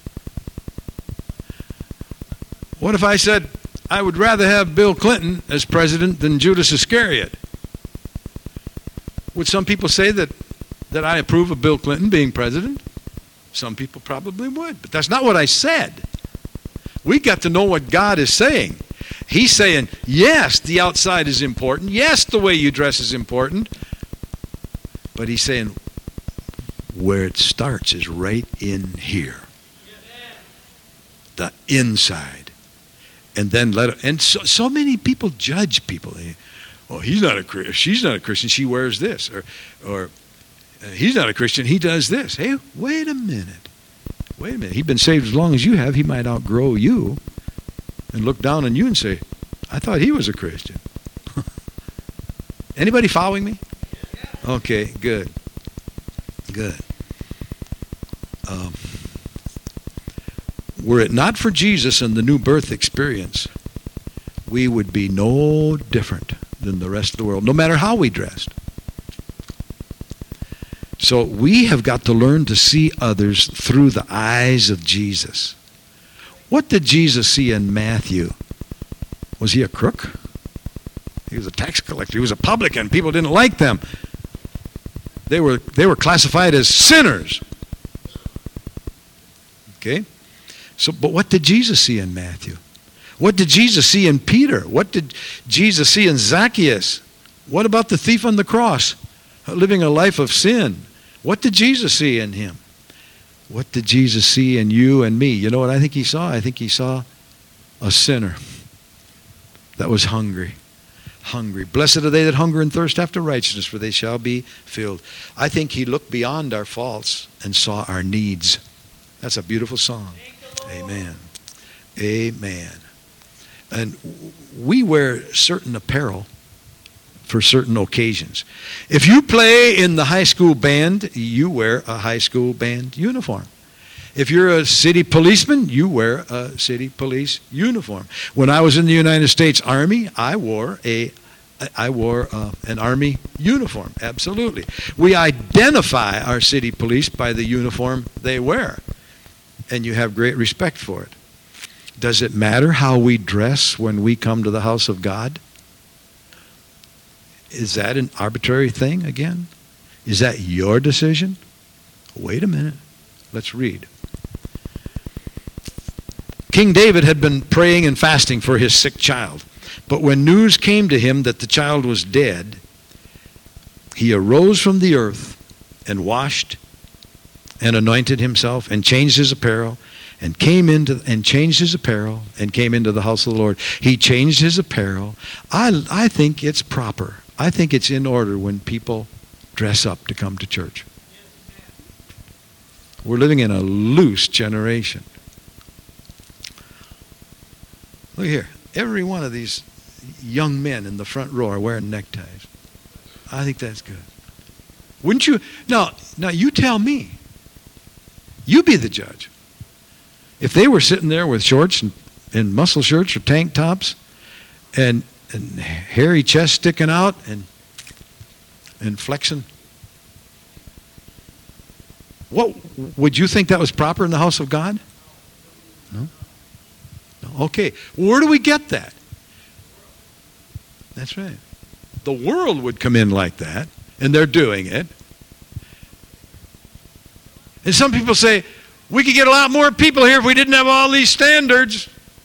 What if I said, I would rather have Bill Clinton as president than Judas Iscariot? Would some people say that, that I approve of Bill Clinton being president? Some people probably would, but that's not what I said. We got to know what God is saying. He's saying, yes, the outside is important. Yes, the way you dress is important. But he's saying, where it starts is right in here. The inside. And then let it, and so, so many people judge people. They, oh, he's not a Christian. She's not a Christian. She wears this. Or, or uh, he's not a Christian. He does this. Hey, wait a minute. Wait a minute. He's been saved as long as you have. He might outgrow you and look down on you and say, I thought he was a Christian. Anybody following me? Okay, good. Good. Um, were it not for Jesus and the new birth experience, we would be no different than the rest of the world, no matter how we dressed. So we have got to learn to see others through the eyes of Jesus. What did Jesus see in Matthew? Was he a crook? He was a tax collector. He was a publican. People didn't like them. They were, they were classified as sinners. Okay? So, but what did Jesus see in Matthew? What did Jesus see in Peter? What did Jesus see in Zacchaeus? What about the thief on the cross, living a life of sin? What did Jesus see in him? What did Jesus see in you and me? You know what I think he saw? I think he saw a sinner that was hungry. Hungry. Blessed are they that hunger and thirst after righteousness, for they shall be filled. I think he looked beyond our faults and saw our needs. That's a beautiful song. Amen. Amen. And we wear certain apparel for certain occasions. If you play in the high school band, you wear a high school band uniform. If you're a city policeman, you wear a city police uniform. When I was in the United States Army, I wore a I wore uh, an Army uniform. Absolutely. We identify our city police by the uniform they wear, and you have great respect for it. Does it matter how we dress when we come to the house of God? Is that an arbitrary thing again? Is that your decision? Wait a minute. Let's read. King David had been praying and fasting for his sick child. But when news came to him that the child was dead, he arose from the earth and washed and anointed himself and changed his apparel and came into and changed his apparel and came into the house of the Lord. He changed his apparel. I, I think it's proper. I think it's in order when people dress up to come to church. We're living in a loose generation. Look here. Every one of these young men in the front row are wearing neckties. I think that's good. Wouldn't you? Now, now you tell me. You be the judge. If they were sitting there with shorts and, and muscle shirts or tank tops and, and hairy chest sticking out and and flexing, what would you think that was proper in the house of God? No? No. Okay. Where do we get that? That's right. The world would come in like that, and they're doing it. And some people say, we could get a lot more people here if we didn't have all these standards.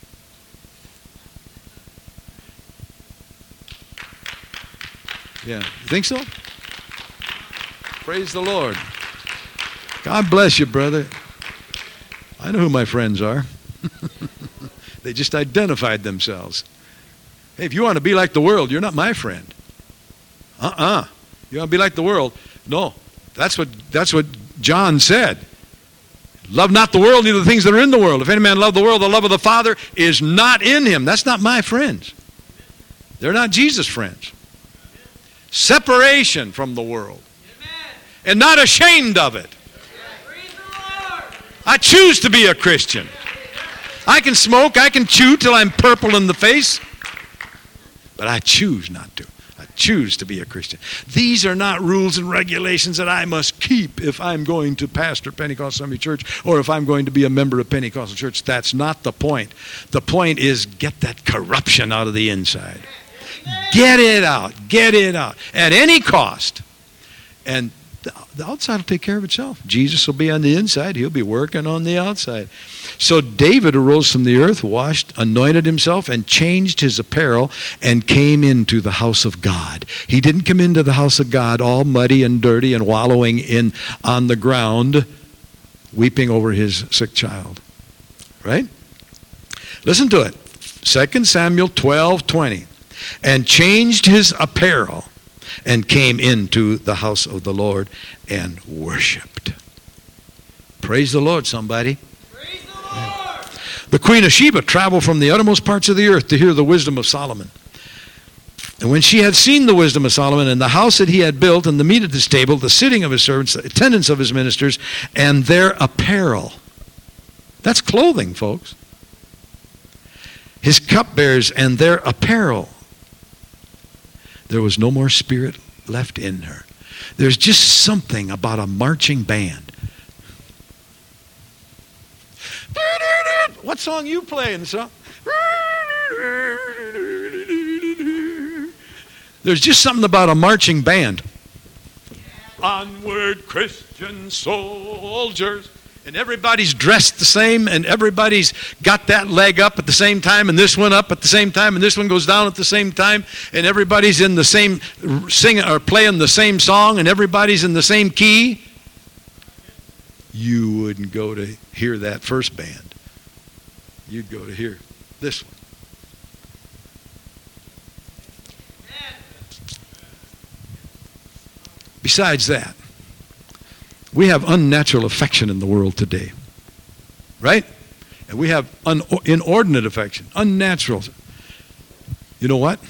Yeah. You think so? Praise the Lord. God bless you, brother. I know who my friends are. They just identified themselves. Hey, if you want to be like the world, you're not my friend. Uh-uh. You want to be like the world? No. That's what that's what John said. Love not the world, neither the things that are in the world. If any man love the world, the love of the Father is not in him. That's not my friends. They're not Jesus' friends. Separation from the world. And not ashamed of it. I choose to be a Christian. I can smoke, I can chew till I'm purple in the face, but I choose not to. I choose to be a Christian. These are not rules and regulations that I must keep if I'm going to pastor Pentecostal Assembly Church or if I'm going to be a member of Pentecostal Church. That's not the point. The point is get that corruption out of the inside. Get it out. Get it out at any cost. And the outside will take care of itself. Jesus will be on the inside. He'll be working on the outside. So David arose from the earth, washed, anointed himself, and changed his apparel, and came into the house of God. He didn't come into the house of God all muddy and dirty and wallowing in on the ground, weeping over his sick child. Right? Listen to it. Second Samuel twelve twenty. And changed his apparel, and came into the house of the Lord and worshiped. Praise the Lord, somebody. Praise the Lord. The Queen of Sheba traveled from the uttermost parts of the earth to hear the wisdom of Solomon. And when she had seen the wisdom of Solomon and the house that he had built and the meat at his table, the sitting of his servants, the attendance of his ministers, and their apparel. That's clothing, folks. His cupbearers and their apparel. There was no more spirit left in her. There's just something about a marching band. What song you playing, son? There's just something about a marching band. Onward, Christian soldiers. And everybody's dressed the same, and everybody's got that leg up at the same time, and this one up at the same time, and this one goes down at the same time, and everybody's in the same singing or playing the same song, and everybody's in the same key. You wouldn't go to hear that first band. You'd go to hear this one. Besides that, we have unnatural affection in the world today, right? And we have un- inordinate affection, unnatural. You know what?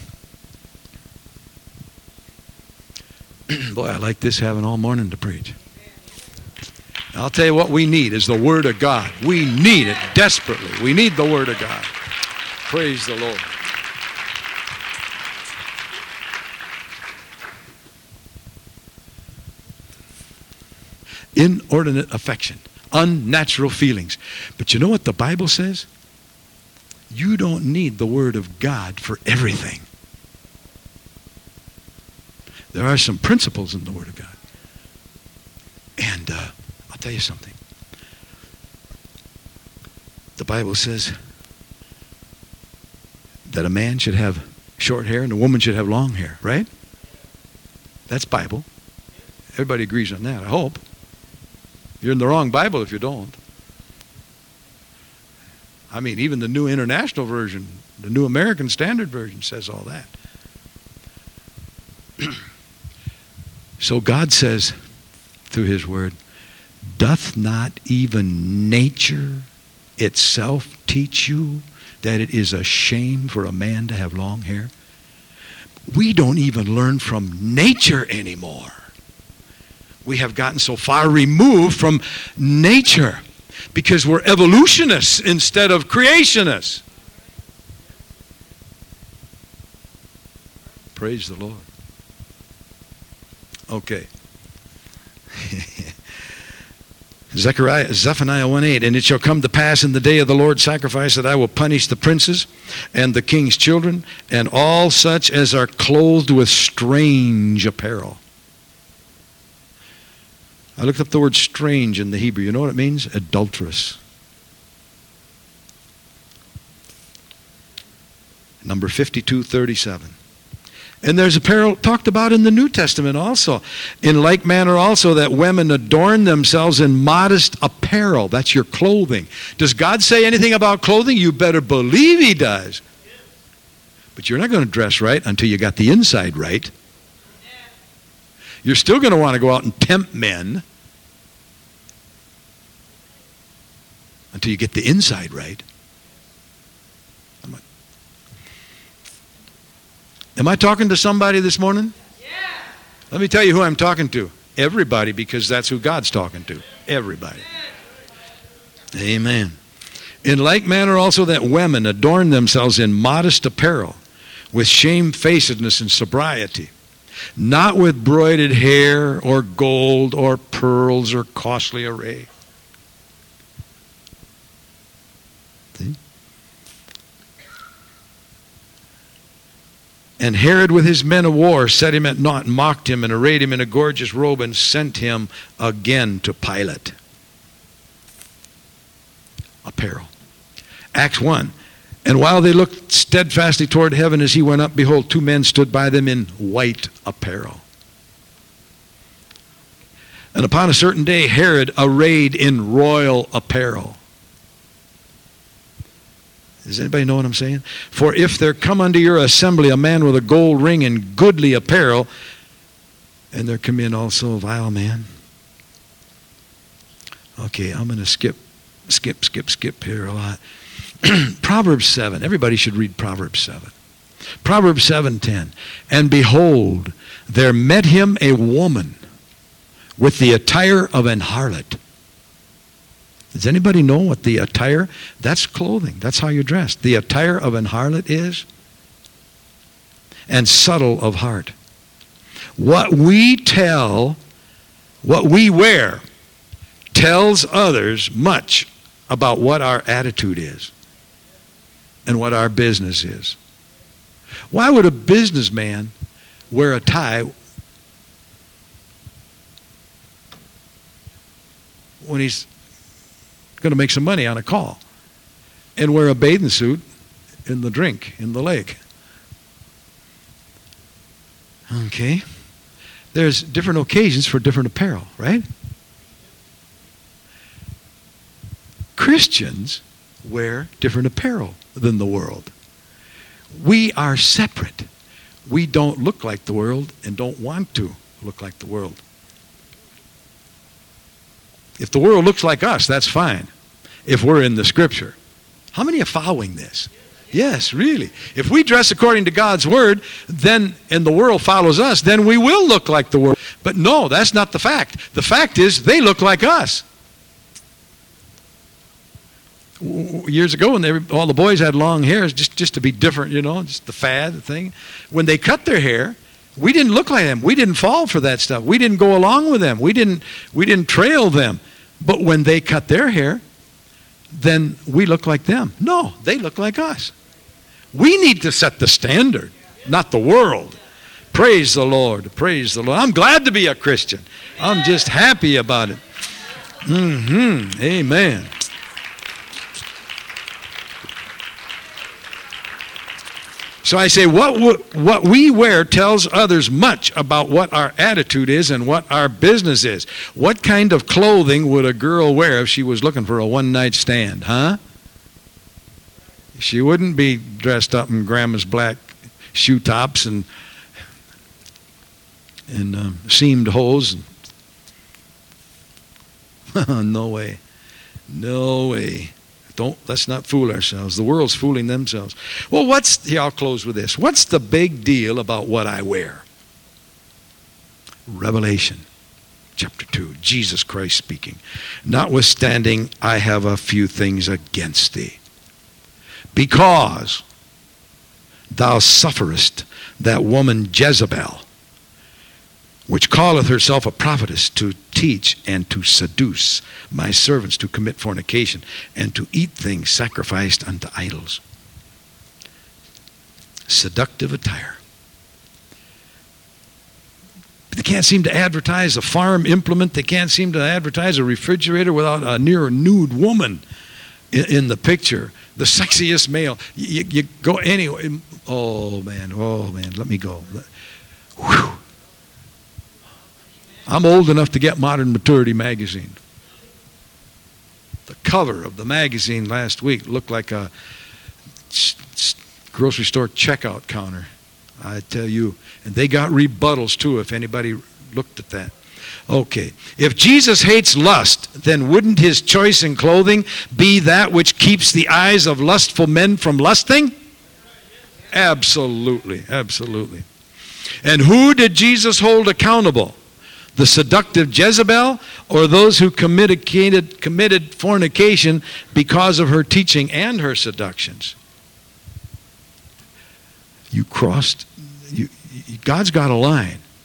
Boy, I like this having all morning to preach. I'll tell you what we need is the Word of God. We need it desperately. We need the Word of God. Praise the Lord. Inordinate affection, unnatural feelings. But you know what the Bible says? You don't need the Word of God for everything. There are some principles in the Word of God. And uh, I'll tell you something. The Bible says that a man should have short hair and a woman should have long hair, right? That's Bible. Everybody agrees on that, I hope. You're in the wrong Bible if you don't. I mean, even the New International Version, the New American Standard Version says all that. So God says through His Word, doth not even nature itself teach you that it is a shame for a man to have long hair? We don't even learn from nature anymore. We have gotten so far removed from nature because we're evolutionists instead of creationists. Praise the Lord. Okay. Zechariah, Zephaniah one eight, and it shall come to pass in the day of the Lord's sacrifice that I will punish the princes and the king's children and all such as are clothed with strange apparel. I looked up the word strange in the Hebrew. You know what it means? Adulterous. Number fifty-two thirty-seven. And there's apparel talked about in the New Testament also. In like manner also that women adorn themselves in modest apparel. That's your clothing. Does God say anything about clothing? You better believe He does. But you're not going to dress right until you got the inside right. You're still going to want to go out and tempt men until you get the inside right. Am I talking to somebody this morning? Yeah. Let me tell you who I'm talking to. Everybody, because that's who God's talking to. Everybody. Amen. In like manner also that women adorn themselves in modest apparel with shamefacedness and sobriety. not with broided hair or gold or pearls or costly array. See? And Herod with his men of war set him at naught, mocked him, and arrayed him in a gorgeous robe, and sent him again to Pilate. Apparel. Acts one. And while they looked steadfastly toward heaven as he went up, behold, two men stood by them in white apparel. And upon a certain day, Herod arrayed in royal apparel. Does anybody know what I'm saying? For if there come unto your assembly a man with a gold ring and goodly apparel, and there come in also a vile man. Okay, I'm going to skip, skip, skip, skip here a lot. Proverbs seven. Everybody should read Proverbs seven. Proverbs seven ten. And behold, there met him a woman with the attire of an harlot. Does anybody know what the attire? That's clothing. That's how you're dressed. The attire of an harlot is? And subtle of heart. What we tell, what we wear, tells others much about what our attitude is and what our business is. Why would a businessman wear a tie when he's going to make some money on a call, and wear a bathing suit in the drink, in the lake? Okay. There's different occasions for different apparel, right? Christians wear different apparel than the world. We are separate. We don't look like the world and don't want to look like the world. If the world looks like us, that's fine. If we're in the Scripture. How many are following this? Yes, really. If we dress according to God's Word, then, and the world follows us, then we will look like the world. But no, that's not the fact. The fact is, they look like us. Years ago, when they were, all the boys had long hair, just, just to be different, you know, just the fad, the thing. When they cut their hair, we didn't look like them. We didn't fall for that stuff. We didn't go along with them. We didn't, we didn't trail them. But when they cut their hair, then we look like them. No, they look like us. We need to set the standard, not the world. Praise the Lord. Praise the Lord. I'm glad to be a Christian. I'm just happy about it. Mm-hmm. Amen. So I say, what what we wear tells others much about what our attitude is and what our business is. What kind of clothing would a girl wear if she was looking for a one-night stand, huh? She wouldn't be dressed up in grandma's black shoe tops and and um, seamed hose. No way. No way. Don't, let's not fool ourselves. The world's fooling themselves. Well, what's, here, I'll close with this. What's the big deal about what I wear? Revelation chapter two, Jesus Christ speaking. Notwithstanding, I have a few things against thee, because thou sufferest that woman Jezebel, which calleth herself a prophetess, to teach and to seduce my servants to commit fornication and to eat things sacrificed unto idols. Seductive attire. They can't seem to advertise a farm implement. They can't seem to advertise a refrigerator without a near nude woman in, in the picture. The sexiest male. You, you go anyway. Oh, man. Oh, man. Let me go. Whew. I'm old enough to get Modern Maturity magazine. The cover of the magazine last week looked like a grocery store checkout counter, I tell you. And they got rebuttals too if anybody looked at that. Okay. If Jesus hates lust, then wouldn't his choice in clothing be that which keeps the eyes of lustful men from lusting? Absolutely. Absolutely. And who did Jesus hold accountable? The seductive Jezebel, or those who committed, committed fornication because of her teaching and her seductions? You crossed, you, you, God's got a line.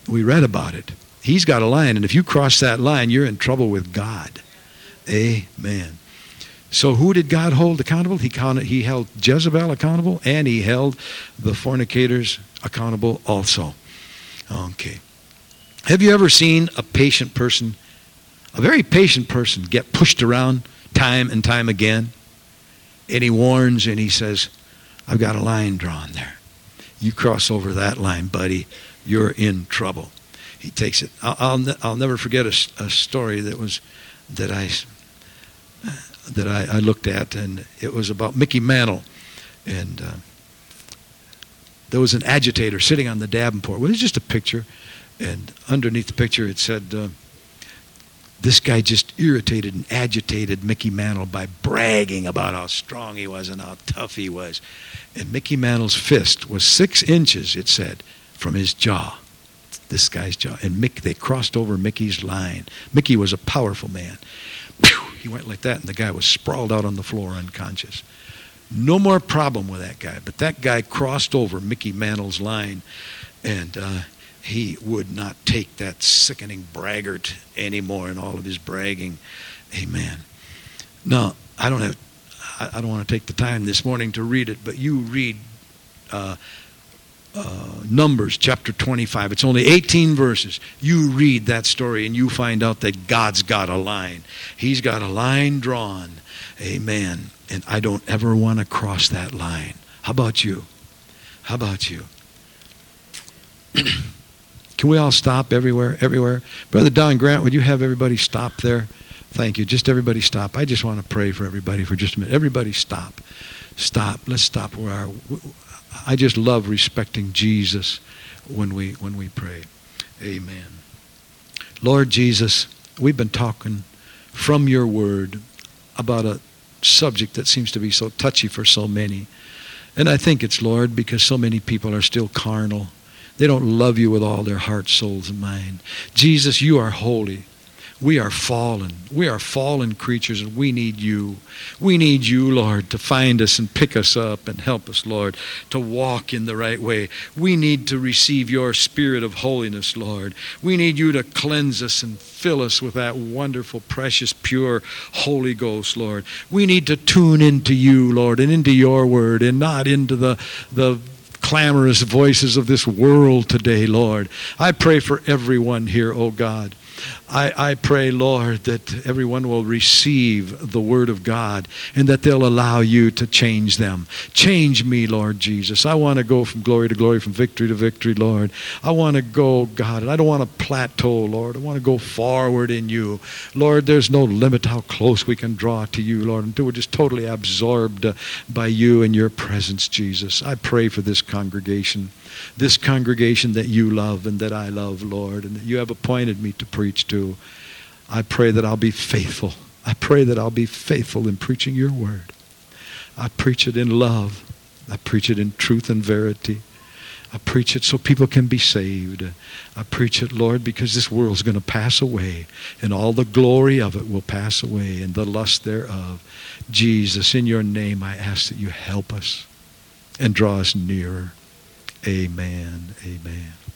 We read about it. He's got a line, and if you cross that line, you're in trouble with God. Amen. So who did God hold accountable? He, counted, he held Jezebel accountable, and he held the fornicators accountable also. Okay. Have you ever seen a patient person, a very patient person, get pushed around time and time again? And he warns and he says, I've got a line drawn there. You cross over that line, buddy, you're in trouble. He takes it. I'll, I'll, I'll never forget a, a story that was that I that I, I looked at, and it was about Mickey Mantle, and uh, there was an agitator sitting on the Davenport. Well, it was just a picture, and underneath the picture it said, uh, "This guy just irritated and agitated Mickey Mantle by bragging about how strong he was and how tough he was." And Mickey Mantle's fist was six inches, it said, from his jaw. This guy's jaw. And Mick, they crossed over Mickey's line. Mickey was a powerful man. Pew! He went like that, and the guy was sprawled out on the floor unconscious. No more problem with that guy. But that guy crossed over Mickey Mantle's line, and uh, he would not take that sickening braggart anymore in all of his bragging. Amen. Now, I don't have, I, I don't want to take the time this morning to read it, but you read uh, Uh, Numbers chapter twenty-five. It's only eighteen verses. You read that story and you find out that God's got a line. He's got a line drawn. Amen. And I don't ever want to cross that line. How about you? How about you? Can we all stop everywhere? Everywhere? Brother Don Grant, would you have everybody stop there? Thank you. Just everybody stop. I just want to pray for everybody for just a minute. Everybody stop. Stop. Let's stop where our... I just love respecting Jesus when we when we pray. Amen. Lord Jesus, we've been talking from your word about a subject that seems to be so touchy for so many. And I think it's, Lord, because so many people are still carnal. They don't love you with all their heart, souls, and mind. Jesus, you are holy. We are fallen. We are fallen creatures, and we need you. We need you, Lord, to find us and pick us up and help us, Lord, to walk in the right way. We need to receive your spirit of holiness, Lord. We need you to cleanse us and fill us with that wonderful, precious, pure Holy Ghost, Lord. We need to tune into you, Lord, and into your word, and not into the the clamorous voices of this world today, Lord. I pray for everyone here, oh God. I, I pray, Lord, that everyone will receive the word of God and that they'll allow you to change them. Change me, Lord Jesus. I want to go from glory to glory, from victory to victory, Lord. I want to go, God, and I don't want to plateau, Lord. I want to go forward in you. Lord, there's no limit to how close we can draw to you, Lord, until we're just totally absorbed uh, by you and your presence, Jesus. I pray for this congregation. This congregation that you love and that I love, Lord, and that you have appointed me to preach to. I pray that I'll be faithful. I pray that I'll be faithful in preaching your word. I preach it in love. I preach it in truth and verity. I preach it so people can be saved. I preach it, Lord, because this world's going to pass away, and all the glory of it will pass away, and the lust thereof. Jesus, in your name, I ask that you help us and draw us nearer. Amen. Amen.